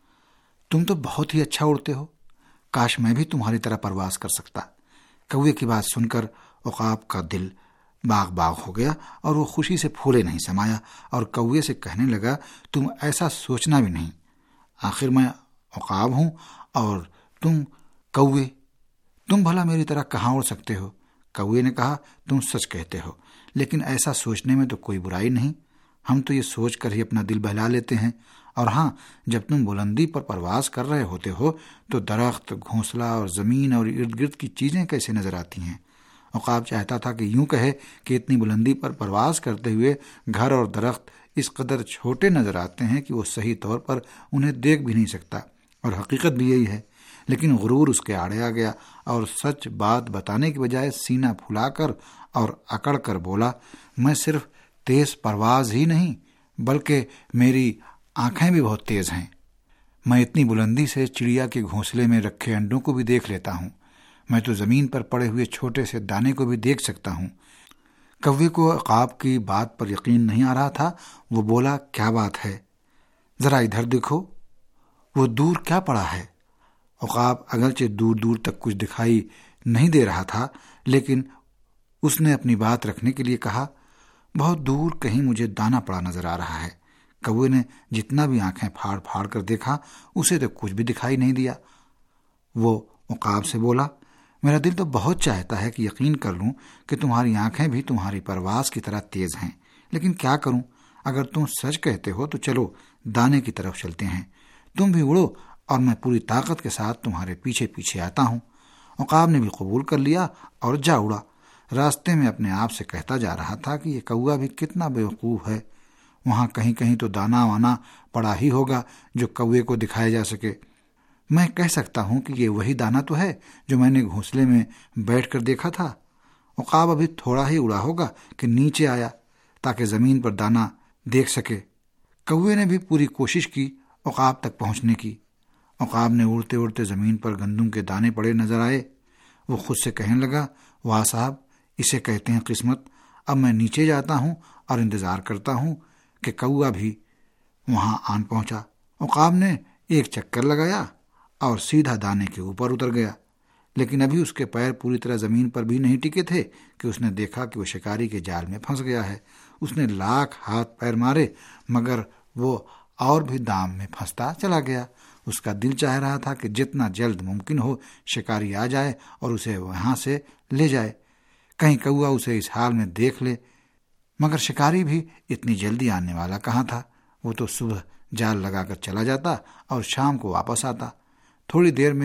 تم تو بہت ہی اچھا اڑتے ہو، کاش میں بھی تمہاری طرح پرواز کر سکتا۔ کوے کی بات سن کر عقاب کا دل باغ باغ ہو گیا اور وہ خوشی سے پھولے نہیں سمایا اور کوے سے کہنے لگا، تم ایسا سوچنا بھی نہیں، آخر میں عقاب ہوں اور تم کوے، تم بھلا میری طرح کہاں اڑ سکتے ہو؟ کوے نے کہا، تم سچ کہتے ہو، لیکن ایسا سوچنے میں تو کوئی برائی نہیں، ہم تو یہ سوچ کر ہی اپنا دل بہلا لیتے ہیں۔ اور ہاں، جب تم بلندی پر پرواز کر رہے ہوتے ہو تو درخت، گھونسلہ اور زمین اور ارد گرد کی چیزیں کیسے نظر آتی ہیں؟ عقاب چاہتا تھا کہ یوں کہے کہ اتنی بلندی پر پرواز کرتے ہوئے گھر اور درخت اس قدر چھوٹے نظر آتے ہیں کہ وہ صحیح طور پر انہیں دیکھ بھی نہیں سکتا، اور حقیقت بھی یہی ہے۔ لیکن غرور اس کے آڑے آ گیا اور سچ بات بتانے کی بجائے سینہ پھلا کر اور اکڑ کر بولا، میں صرف تیز پرواز ہی نہیں بلکہ میری آنکھیں بھی بہت تیز ہیں، میں اتنی بلندی سے چڑیا کے گھونسلے میں رکھے انڈوں کو بھی دیکھ لیتا ہوں، میں تو زمین پر پڑے ہوئے چھوٹے سے دانے کو بھی دیکھ سکتا ہوں۔ کوے کو عقاب کی بات پر یقین نہیں آ رہا تھا۔ وہ بولا، کیا بات ہے؟ ذرا ادھر دیکھو، وہ دور کیا پڑا ہے؟ عقاب اگرچہ دور دور تک کچھ دکھائی نہیں دے رہا تھا، لیکن اس نے اپنی بات رکھنے کے لیے کہا، بہت دور کہیں مجھے دانا پڑا نظر آ رہا ہے۔ کوے نے جتنا بھی آنکھیں پھاڑ پھاڑ کر دیکھا، اسے تو کچھ بھی دکھائی نہیں دیا۔ وہ عقاب سے بولا، میرا دل تو بہت چاہتا ہے کہ یقین کر لوں کہ تمہاری آنکھیں بھی تمہاری پرواز کی طرح تیز ہیں، لیکن کیا کروں؟ اگر تم سچ کہتے ہو تو چلو دانے کی طرف چلتے ہیں، تم بھی اڑو اور میں پوری طاقت کے ساتھ تمہارے پیچھے پیچھے آتا ہوں۔ عقاب نے بھی قبول کر لیا اور جا اڑا۔ راستے میں اپنے آپ سے کہتا جا رہا تھا کہ یہ کوا بھی کتنا بیوقوف ہے، وہاں کہیں کہیں تو دانا وانا پڑا ہی ہوگا جو کوے کو دکھایا جا سکے۔ میں کہہ سکتا ہوں کہ یہ وہی دانا تو ہے جو میں نے گھونسلے میں بیٹھ کر دیکھا تھا۔ عقاب ابھی تھوڑا ہی اڑا ہوگا کہ نیچے آیا تاکہ زمین پر دانا دیکھ سکے۔ کوے نے بھی پوری کوشش کی عقاب تک پہنچنے کی۔ عقاب نے اڑتے اڑتے زمین پر گندم کے دانے پڑے نظر آئے۔ وہ خود سے کہنے لگا، واہ صاحب، اسے کہتے ہیں قسمت۔ اب میں نیچے جاتا ہوں اور انتظار کرتا ہوں کہ کوا بھی وہاں آن پہنچا۔ عقاب نے ایک چکر لگایا اور سیدھا دانے کے اوپر اتر گیا، لیکن ابھی اس کے پیر پوری طرح زمین پر بھی نہیں ٹکے تھے کہ اس نے دیکھا کہ وہ شکاری کے جال میں پھنس گیا ہے۔ اس نے لاکھ ہاتھ پیر مارے مگر وہ اور بھی دام میں پھنستا چلا گیا۔ اس کا دل چاہ رہا تھا کہ جتنا جلد ممکن ہو شکاری آ جائے اور اسے وہاں سے لے جائے، کہیں کوا اسے اس حال میں دیکھ لے، مگر شکاری بھی اتنی جلدی آنے والا کہاں تھا۔ وہ تو صبح جال لگا کر چلا جاتا اور شام کو واپس آتا۔ تھوڑی دیر میں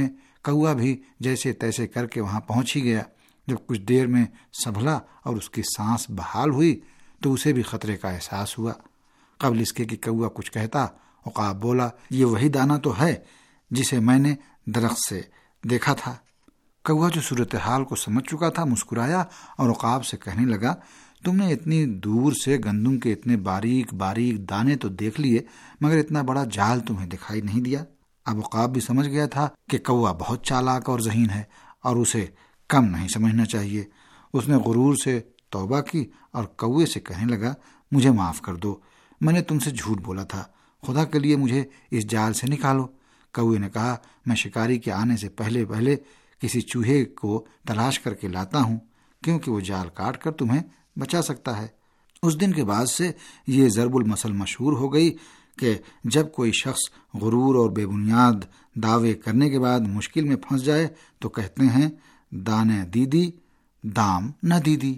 کوا بھی جیسے تیسے کر کے وہاں پہنچ ہی گیا۔ جب کچھ دیر میں سنبھلا اور اس کی سانس بحال ہوئی تو اسے بھی خطرے کا احساس ہوا۔ قبل اس کے کہ کوا کچھ کہتا، عقاب بولا، یہ وہی دانہ تو ہے جسے میں نے درخت سے دیکھا تھا۔ کوا جو صورتحال کو سمجھ چکا تھا مسکرایا اور عقاب سے کہنے لگا، تم نے اتنی دور سے گندم کے اتنے باریک باریک دانے تو دیکھ لیے، مگر اتنا بڑا جال تمہیں دکھائی نہیں دیا۔ اب عقاب بھی سمجھ گیا تھا کہ کوا بہت چالاک اور ذہین ہے اور اسے کم نہیں سمجھنا چاہیے۔ اس نے غرور سے توبہ کی اور کوے سے کہنے لگا، مجھے معاف کر دو، میں نے تم سے جھوٹ بولا تھا، خدا کے لیے مجھے اس جال سے نکالو۔ کوے نے کہا، میں شکاری کے آنے سے پہلے پہلے کسی چوہے کو تلاش کر کے لاتا ہوں، کیونکہ وہ جال کاٹ کر تمہیں بچا سکتا ہے۔ اس دن کے بعد سے یہ ضرب المثل مشہور ہو گئی کہ جب کوئی شخص غرور اور بے بنیاد دعوے کرنے کے بعد مشکل میں پھنس جائے تو کہتے ہیں، دانے دیدی دام نہ دیدی۔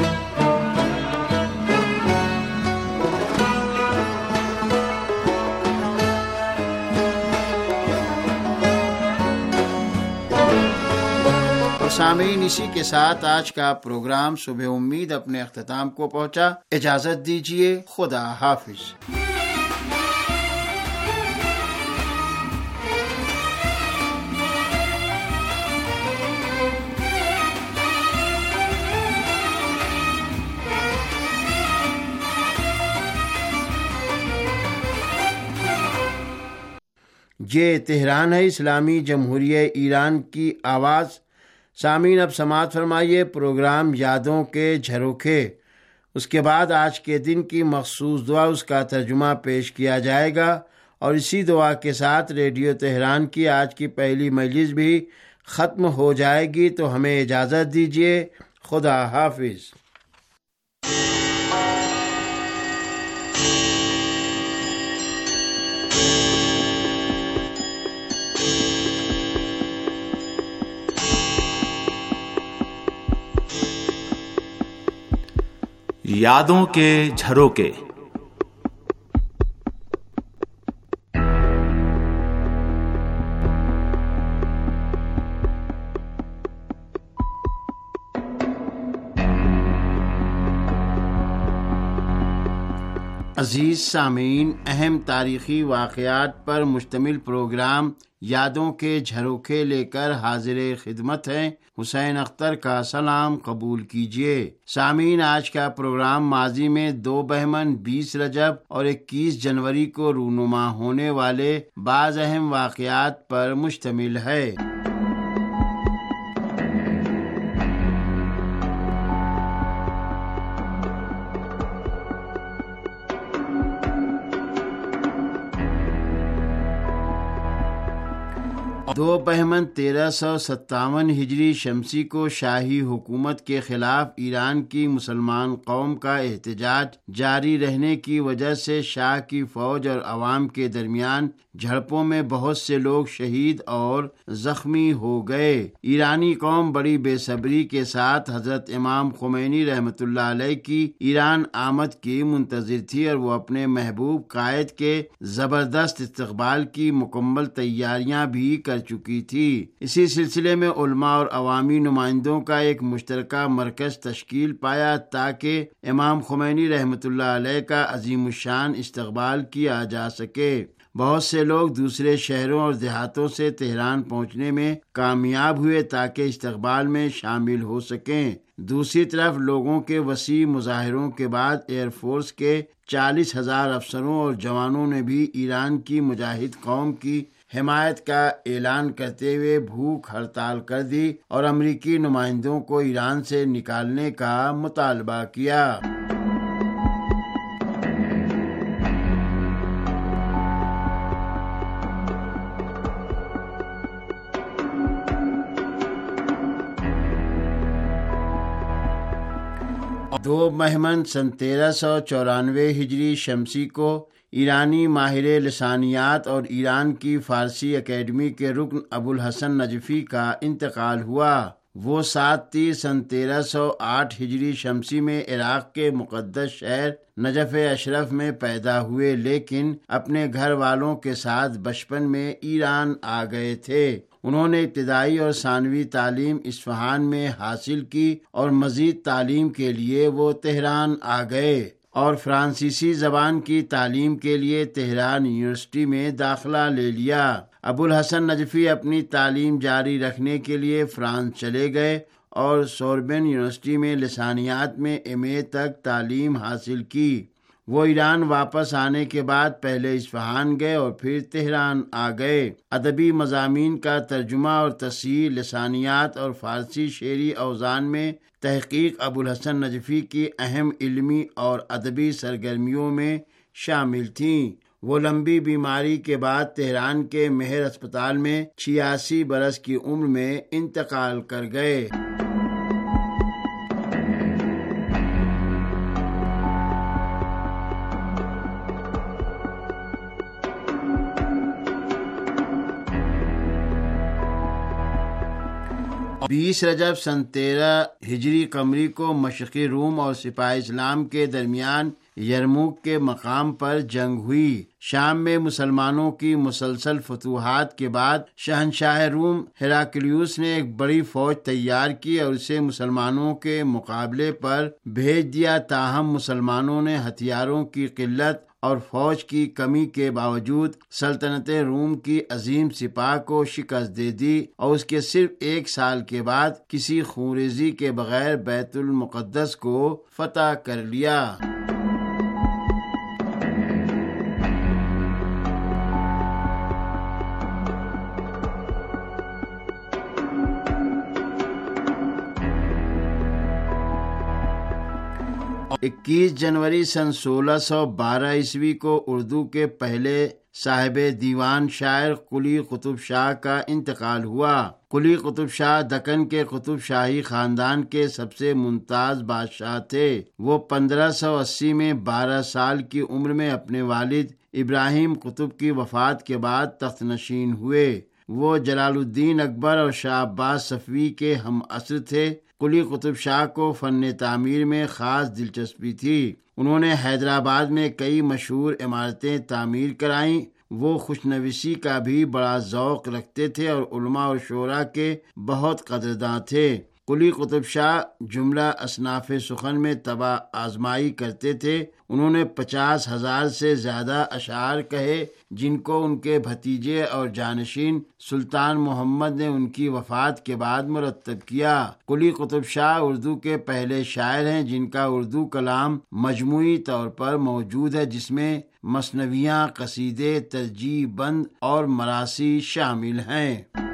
سامعین، اسی کے ساتھ آج کا پروگرام صبح امید اپنے اختتام کو پہنچا۔ اجازت دیجیے، خدا حافظ۔ یہ تہران ہے، اسلامی جمہوریہ ایران کی آواز۔ سامعین، اب سماعت فرمائیے پروگرام یادوں کے جھروکے۔ اس کے بعد آج کے دن کی مخصوص دعا، اس کا ترجمہ پیش کیا جائے گا، اور اسی دعا کے ساتھ ریڈیو تہران کی آج کی پہلی مجلس بھی ختم ہو جائے گی۔ تو ہمیں اجازت دیجیے، خدا حافظ۔ یادوں کے جھروکے۔ عزیز سامعین، اہم تاریخی واقعات پر مشتمل پروگرام یادوں کے جھروکے لے کر حاضر خدمت ہیں۔ حسین اختر کا سلام قبول کیجیے۔ سامعین، آج کا پروگرام ماضی میں دو بہمن، بیس رجب اور اکیس جنوری کو رونما ہونے والے بعض اہم واقعات پر مشتمل ہے۔ دو بہمن تیرہ سو ستاون ہجری شمسی کو شاہی حکومت کے خلاف ایران کی مسلمان قوم کا احتجاج جاری رہنے کی وجہ سے شاہ کی فوج اور عوام کے درمیان جھڑپوں میں بہت سے لوگ شہید اور زخمی ہو گئے۔ ایرانی قوم بڑی بے صبری کے ساتھ حضرت امام خمینی رحمۃ اللہ علیہ کی ایران آمد کی منتظر تھی، اور وہ اپنے محبوب قائد کے زبردست استقبال کی مکمل تیاریاں بھی کر چکی تھی۔ اسی سلسلے میں علماء اور عوامی نمائندوں کا ایک مشترکہ مرکز تشکیل پایا تاکہ امام خمینی رحمۃ اللہ علیہ کا عظیم الشان استقبال کیا جا سکے۔ بہت سے لوگ دوسرے شہروں اور دیہاتوں سے تہران پہنچنے میں کامیاب ہوئے تاکہ استقبال میں شامل ہو سکیں۔ دوسری طرف لوگوں کے وسیع مظاہروں کے بعد ایئر فورس کے چالیس ہزار افسروں اور جوانوں نے بھی ایران کی مجاہد قوم کی حمایت کا اعلان کرتے ہوئے بھوک ہڑتال کر دی اور امریکی نمائندوں کو ایران سے نکالنے کا مطالبہ کیا۔ دو مہمن سن تیرہ سو چورانوے ہجری شمسی کو ایرانی ماہر لسانیات اور ایران کی فارسی اکیڈمی کے رکن ابو الحسن نجفی کا انتقال ہوا۔ وہ سات تیر سن تیرہ سو آٹھ ہجری شمسی میں عراق کے مقدس شہر نجف اشرف میں پیدا ہوئے، لیکن اپنے گھر والوں کے ساتھ بچپن میں ایران آ گئے تھے۔ انہوں نے ابتدائی اور ثانوی تعلیم اصفہان میں حاصل کی اور مزید تعلیم کے لیے وہ تہران آ گئے اور فرانسیسی زبان کی تعلیم کے لیے تہران یونیورسٹی میں داخلہ لے لیا۔ ابو الحسن نجفی اپنی تعلیم جاری رکھنے کے لیے فرانس چلے گئے اور سوربن یونیورسٹی میں لسانیات میں ایم اے تک تعلیم حاصل کی۔ وہ ایران واپس آنے کے بعد پہلے اصفہان گئے اور پھر تہران آ گئے۔ ادبی مضامین کا ترجمہ اور تصحیح، لسانیات اور فارسی شعری اوزان میں تحقیق ابو الحسن نجفی کی اہم علمی اور ادبی سرگرمیوں میں شامل تھیں۔ وہ لمبی بیماری کے بعد تہران کے مہر اسپتال میں چھیاسی برس کی عمر میں انتقال کر گئے۔ بیس رجب سن تیرہ ہجری قمری کو مشرقی روم اور سپاہ اسلام کے درمیان یرموک کے مقام پر جنگ ہوئی۔ شام میں مسلمانوں کی مسلسل فتوحات کے بعد شہنشاہ روم ہیراکلیوس نے ایک بڑی فوج تیار کی اور اسے مسلمانوں کے مقابلے پر بھیج دیا، تاہم مسلمانوں نے ہتھیاروں کی قلت اور فوج کی کمی کے باوجود سلطنت روم کی عظیم سپاہ کو شکست دے دی اور اس کے صرف ایک سال کے بعد کسی خونریزی کے بغیر بیت المقدس کو فتح کر لیا۔ اکیس جنوری سن سولہ سو بارہ عیسوی کو اردو کے پہلے صاحب دیوان شاعر قلی قطب شاہ کا انتقال ہوا۔ قلی قطب شاہ دکن کے قطب شاہی خاندان کے سب سے ممتاز بادشاہ تھے۔ وہ پندرہ سو اسی میں بارہ سال کی عمر میں اپنے والد ابراہیم قطب کی وفات کے بعد تخت نشین ہوئے۔ وہ جلال الدین اکبر اور شاہ عباس صفوی کے ہم عصر تھے۔ قلی قطب شاہ کو فن تعمیر میں خاص دلچسپی تھی۔ انہوں نے حیدرآباد میں کئی مشہور عمارتیں تعمیر کرائیں۔ وہ خوشنویسی کا بھی بڑا ذوق رکھتے تھے اور علماء اور شعراء کے بہت قدرداں تھے۔ قلی قطب شاہ جملہ اصناف سخن میں طبع آزمائی کرتے تھے۔ انہوں نے پچاس ہزار سے زیادہ اشعار کہے، جن کو ان کے بھتیجے اور جانشین سلطان محمد نے ان کی وفات کے بعد مرتب کیا۔ قلی قطب شاہ اردو کے پہلے شاعر ہیں جن کا اردو کلام مجموعی طور پر موجود ہے، جس میں مثنویاں، قصیدے، ترجیع بند اور مراثی شامل ہیں۔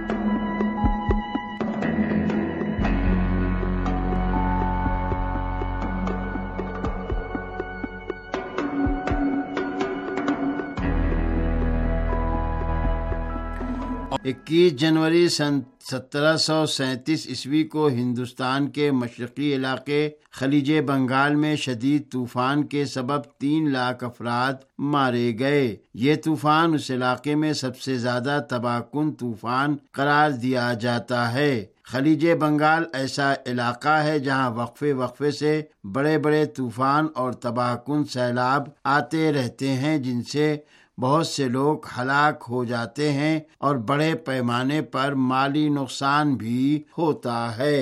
اکیس جنوری سن سترہ سو سینتیس عیسوی کو ہندوستان کے مشرقی علاقے خلیج بنگال میں شدید طوفان کے سبب تین لاکھ افراد مارے گئے۔ یہ طوفان اس علاقے میں سب سے زیادہ تباہ کن طوفان قرار دیا جاتا ہے۔ خلیج بنگال ایسا علاقہ ہے جہاں وقفے وقفے سے بڑے بڑے طوفان اور تباہ کن سیلاب آتے رہتے ہیں، جن سے بہت سے لوگ ہلاک ہو جاتے ہیں اور بڑے پیمانے پر مالی نقصان بھی ہوتا ہے۔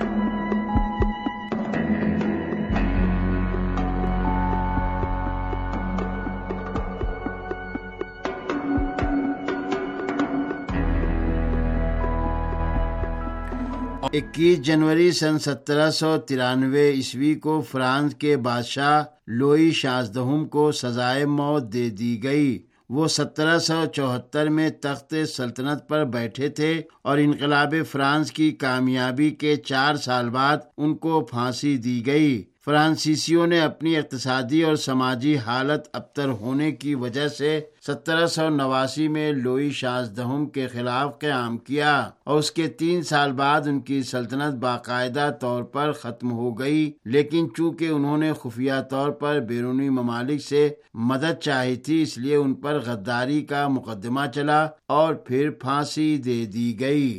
اکیس جنوری سن سترہ سو ترانوے عیسوی کو فرانس کے بادشاہ لوئی شانزدہم کو سزائے موت دے دی گئی۔ وہ سترہ سو چوہتر میں تخت سلطنت پر بیٹھے تھے اور انقلاب فرانس کی کامیابی کے چار سال بعد ان کو پھانسی دی گئی۔ فرانسیسیوں نے اپنی اقتصادی اور سماجی حالت ابتر ہونے کی وجہ سے سترہ سو نواسی میں لوئی شانزدہم کے خلاف قیام کیا اور اس کے تین سال بعد ان کی سلطنت باقاعدہ طور پر ختم ہو گئی، لیکن چونکہ انہوں نے خفیہ طور پر بیرونی ممالک سے مدد چاہی تھی، اس لیے ان پر غداری کا مقدمہ چلا اور پھر پھانسی دے دی گئی۔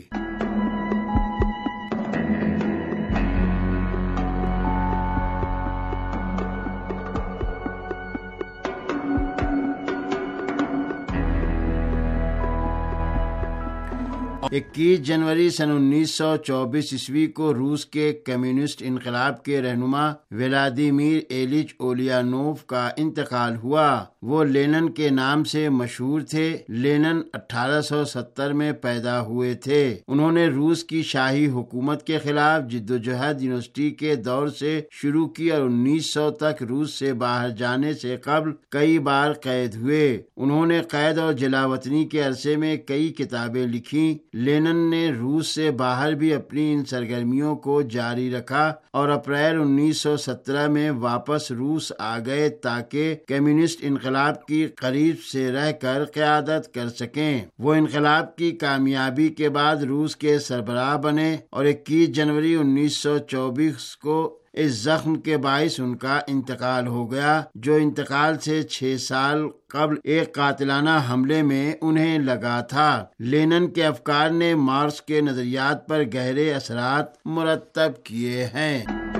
اکیس جنوری سن انیس سو چوبیس عیسوی کو روس کے کمیونسٹ انقلاب کے رہنما ولادیمیر ایلچ اولیانوف کا انتقال ہوا۔ وہ لینن کے نام سے مشہور تھے۔ لینن اٹھارہ سو ستر میں پیدا ہوئے تھے۔ انہوں نے روس کی شاہی حکومت کے خلاف جدوجہد یونیورسٹی کے دور سے شروع کی اور انیس سو تک روس سے باہر جانے سے قبل کئی بار قید ہوئے۔ انہوں نے قید اور جلاوطنی کے عرصے میں کئی کتابیں لکھیں۔ لینن نے روس سے باہر بھی اپنی ان سرگرمیوں کو جاری رکھا اور اپریل انیس سو سترہ میں واپس روس آ گئے تاکہ کمیونسٹ انقلاب کی قریب سے رہ کر قیادت کر سکیں۔ وہ انقلاب کی کامیابی کے بعد روس کے سربراہ بنے اور اکیس جنوری انیس سو چوبیس کو اس زخم کے باعث ان کا انتقال ہو گیا، جو انتقال سے چھ سال قبل ایک قاتلانہ حملے میں انہیں لگا تھا۔ لینن کے افکار نے مارکس کے نظریات پر گہرے اثرات مرتب کیے ہیں۔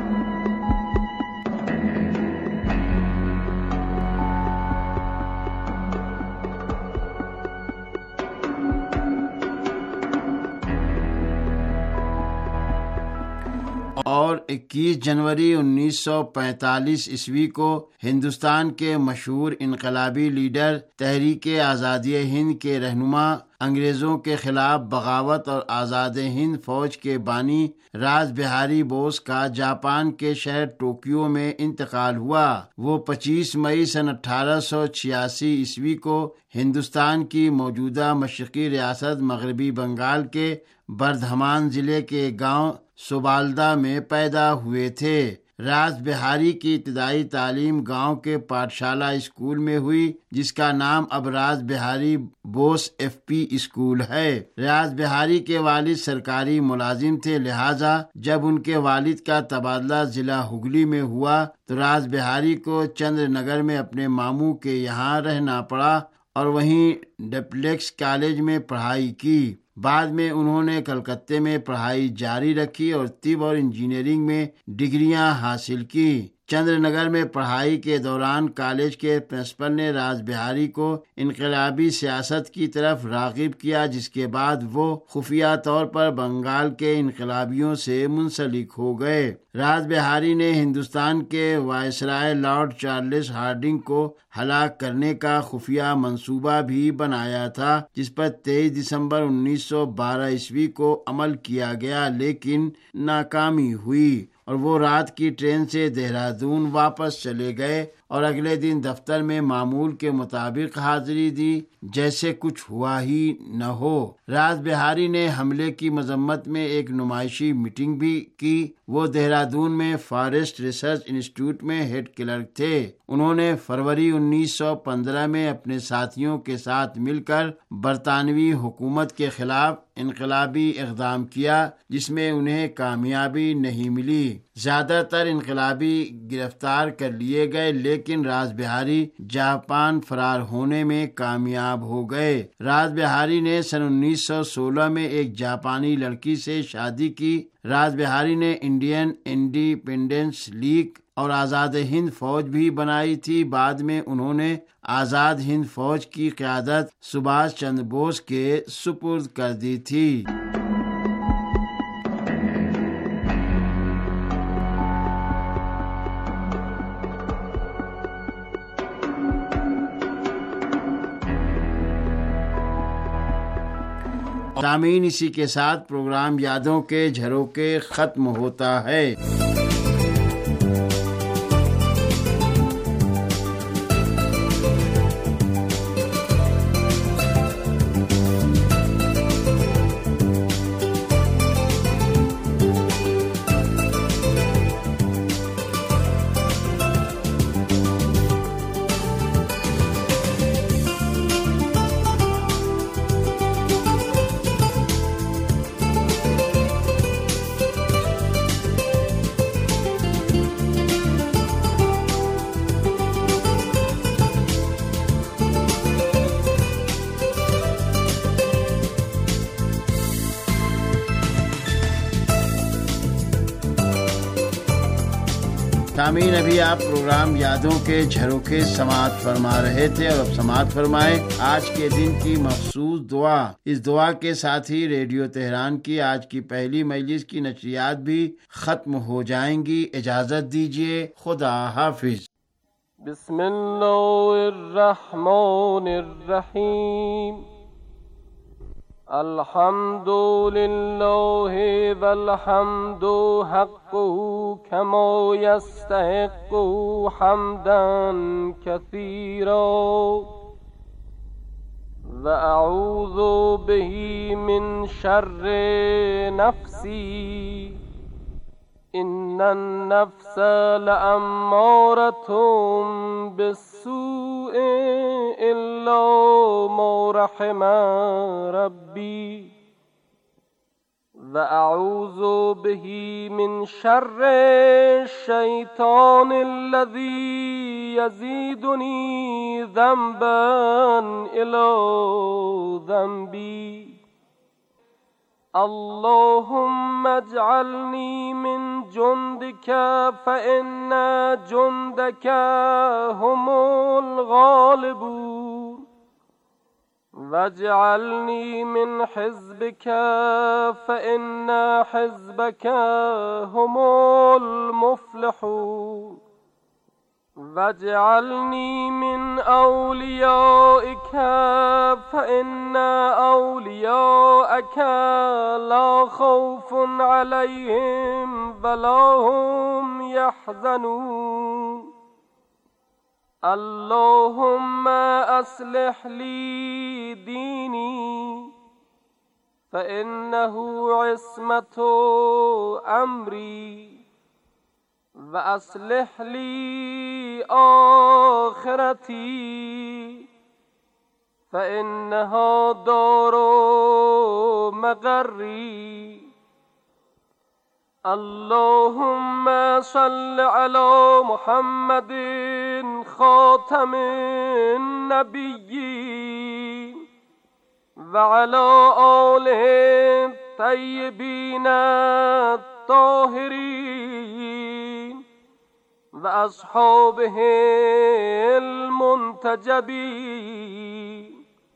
اور اکیس جنوری انیس سو پینتالیس عیسوی کو ہندوستان کے مشہور انقلابی لیڈر تحریک آزادی ہند کے رہنما، انگریزوں کے خلاف بغاوت اور آزاد ہند فوج کے بانی راس بہاری بوس کا جاپان کے شہر ٹوکیو میں انتقال ہوا۔ وہ پچیس مئی سن اٹھارہ سو چھیاسی عیسوی کو ہندوستان کی موجودہ مشرقی ریاست مغربی بنگال کے بردھمان ضلع کے گاؤں سوبالدہ میں پیدا ہوئے تھے۔ راس بہاری کی ابتدائی تعلیم گاؤں کے پاٹھشالہ اسکول میں ہوئی، جس کا نام اب Ras Behari Bose F P school ہے۔ راس بہاری کے والد سرکاری ملازم تھے، لہذا جب ان کے والد کا تبادلہ ضلع ہگلی میں ہوا تو راس بہاری کو چندر نگر میں اپنے ماموں کے یہاں رہنا پڑا اور وہیں ڈپلیکس کالج میں پڑھائی کی۔ بعد میں انہوں نے کلکتے میں پڑھائی جاری رکھی اور طب اور انجینئرنگ میں ڈگریاں حاصل کی۔ چندر نگر میں پڑھائی کے دوران کالج کے پرنسپل نے راس بہاری کو انقلابی سیاست کی طرف راغب کیا، جس کے بعد وہ خفیہ طور پر بنگال کے انقلابیوں سے منسلک ہو گئے۔ راس بہاری نے ہندوستان کے وائسرائے لارڈ چارلس ہارڈنگ کو ہلاک کرنے کا خفیہ منصوبہ بھی بنایا تھا، جس پر تیئیس دسمبر انیس سو بارہ عیسوی کو عمل کیا گیا، لیکن ناکامی ہوئی اور وہ رات کی ٹرین سے دہرادون واپس چلے گئے اور اگلے دن دفتر میں معمول کے مطابق حاضری دی جیسے کچھ ہوا ہی نہ ہو۔ راس بہاری نے حملے کی مذمت میں ایک نمائشی میٹنگ بھی کی۔ وہ دہرادون میں فارسٹ ریسرچ انسٹیٹیوٹ میں ہیڈ کلرک تھے۔ انہوں نے فروری انیس سو پندرہ میں اپنے ساتھیوں کے ساتھ مل کر برطانوی حکومت کے خلاف انقلابی اقدام کیا، جس میں انہیں کامیابی نہیں ملی۔ زیادہ تر انقلابی گرفتار کر لیے گئے، لیکن راس بہاری جاپان فرار ہونے میں کامیاب ہو گئے۔ راس بہاری نے سن انیس سو سولہ میں ایک جاپانی لڑکی سے شادی کی۔ راس بہاری نے انڈین انڈیپینڈنس لیگ اور آزاد ہند فوج بھی بنائی تھی۔ بعد میں انہوں نے آزاد ہند فوج کی قیادت سبھاش چندر بوس کے سپرد کر دی تھی۔ سامعین، اسی کے ساتھ پروگرام یادوں کے جھروکے ختم ہوتا ہے۔ सामीन, अभी आप प्रोग्राम यादों के झरोखे समाप्त फरमा रहे थे और अब समाप्त फरमाएं आज के दिन की मखसूस दुआ। इस दुआ के साथ ही रेडियो तेहरान की आज की पहली मजलिस की नशरियात भी खत्म हो जाएंगी। इजाजत दीजिए, खुदा हाफिज। बिस्मिल्लाहिर्रहमानिर्रहीम। अल्हम्दुलिल्लाहि वल्हम्दु हक़्क़ु कमा यस्तहिक़्क़ु हम्दन कसीरा व अऊज़ु बिही मिन शर्रि नफ्सी इन्नन नफ्स लअम्मारतुम बिस्सूइ इल्ला मा रहिमा रब्बी व अऊज़ु बिही मिन शर्रि शैतानिल्लज़ी यज़ीदुनी ज़ंबन इला ज़ंबी। अल्लाहुम्मा अजअलनी मिन जुंदिका फ़इन्ना जुंदका हुमुल गालिबून वजअलनी मिन हिज़्बिका फ़इन्ना हिज़्बका हुमुल मुफ़्लिहून वजअलनी मिन औलियाइका फ़इन्ना औलियाअका ला खौफ़ुन अलैहिम वला हुम यहज़नून। अल्लाहुम्मा अस्लिह ली दीनी फ़इन्नहु इस्मतु अम्री व अस्लिह ली आखिरती फ़इन्नहा दारु मग़र्री। अल्लाहुम्मा सल्लि अला मुहम्मदिन ख़ातमिन नबिय्यीन व अला आलिहि तय्यबीन ताहिरीन व अस्हाबिहिल मुंतजबीन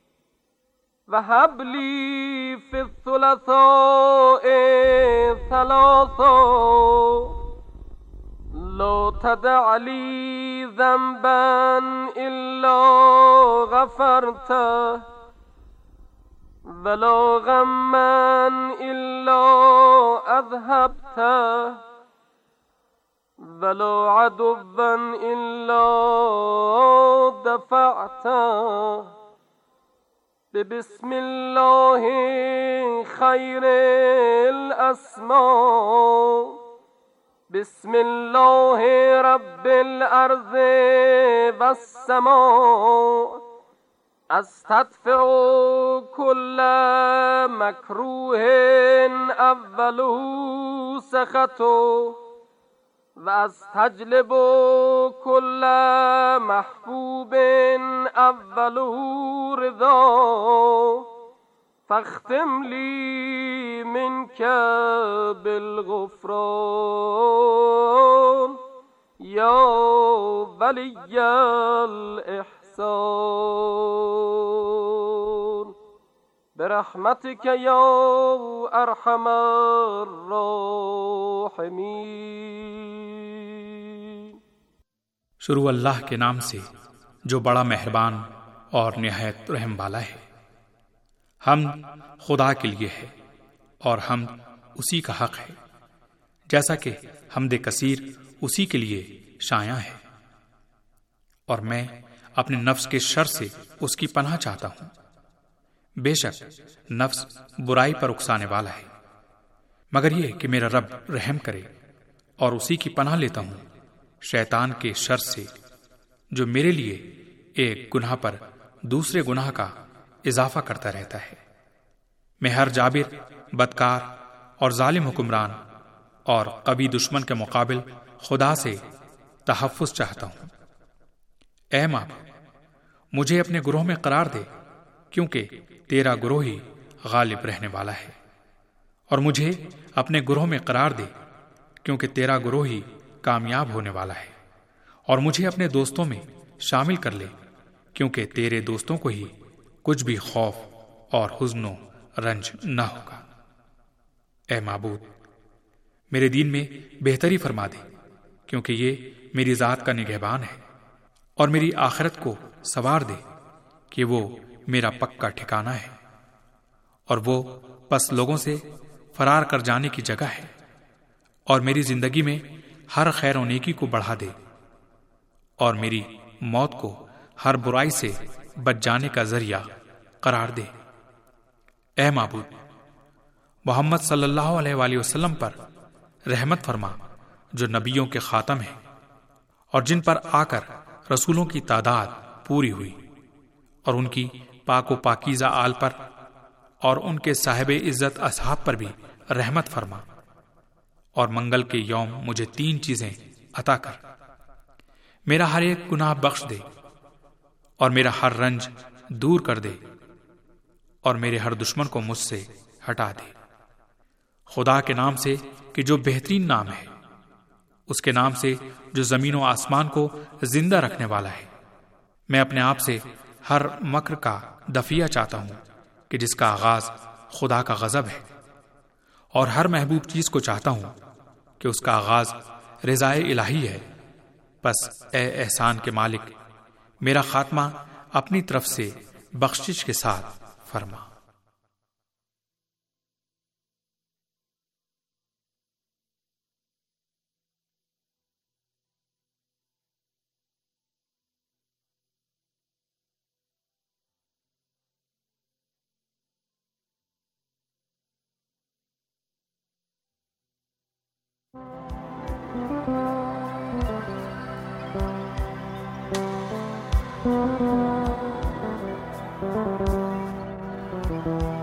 वहब ली फिस्सुलसाए सलासा ला तदअ ली ज़ंबन इल्ला गफ़रतह वला गम्मन इल्ला अज़हबतह वला अदुव्वन इल्ला दफ़अतह बिस्मिल्लाहि खैरिल अस्मा बिस्मिल्लाहि रब्बिल अर्ज़ि वस्समा अस्तदफ़िउ कुल्ल मकरूहिन अव्वलुहु सख़तु वअस्तजलिबु कुल्ल महबूबिन अव्वलुहु रिज़ा फ़ख्तिम ली मिनका बिलग़ुफ़रान या वलिय्यल इहसान बिरहमतिक या अरहमर राहिमीन। शुरू अल्लाह के नाम से जो बड़ा मेहरबान और निहायत रहम वाला है। हम खुदा के लिए है और हम उसी का हक है, जैसा कि हमदे कसीर उसी के लिए शाया है। और मैं अपने नफ्स के शर से उसकी पनाह चाहता हूं। बेशक नफ्स बुराई पर उकसाने वाला है, मगर यह कि मेरा रब रहम करे, और उसी की पनाह लेता हूं शैतान के शर से, जो मेरे लिए एक गुनाह पर दूसरे गुनाह का इजाफा करता रहता है। मैं हर जाबिर, बदकार और जालिम हुक्मरान और कभी दुश्मन के मुकाबिल खुदा से तहफ़्फ़ुज़ चाहता हूं। ऐ माब, मुझे अपने गुरोह में करार दे, क्योंकि तेरा गुरोह ही गालिब रहने वाला है। और मुझे अपने गुरोह में करार दे, क्योंकि तेरा गुरोह ही کامیاب ہونے والا ہے، اور مجھے اپنے دوستوں میں شامل کر لے، کیونکہ تیرے دوستوں کو ہی کچھ بھی خوف اور حزن و رنج نہ ہوگا۔ اے معبود، میرے دین میں بہتری فرما دے، کیونکہ یہ میری ذات کا نگہبان ہے، اور میری آخرت کو سنوار دے کہ وہ میرا پکا ٹھکانہ ہے، اور وہ پس لوگوں سے فرار کر جانے کی جگہ ہے، اور میری زندگی میں ہر خیر و نیکی کو بڑھا دے، اور میری موت کو ہر برائی سے بچ جانے کا ذریعہ قرار دے۔ اے معبود، محمد صلی اللہ علیہ وآلہ وسلم پر رحمت فرما، جو نبیوں کے خاتم ہیں، اور جن پر آ کر رسولوں کی تعداد پوری ہوئی، اور ان کی پاک و پاکیزہ آل پر اور ان کے صاحب عزت اصحاب پر بھی رحمت فرما، اور منگل کے یوم مجھے تین چیزیں عطا کر: میرا ہر ایک گناہ بخش دے، اور میرا ہر رنج دور کر دے، اور میرے ہر دشمن کو مجھ سے ہٹا دے۔ خدا کے نام سے کہ جو بہترین نام ہے، اس کے نام سے جو زمین و آسمان کو زندہ رکھنے والا ہے، میں اپنے آپ سے ہر مکر کا دفیہ چاہتا ہوں کہ جس کا آغاز خدا کا غضب ہے، اور ہر محبوب چیز کو چاہتا ہوں کہ اس کا آغاز رضائے الہی ہے۔ پس اے احسان کے مالک، میرا خاتمہ اپنی طرف سے بخشش کے ساتھ فرما۔ Thank you.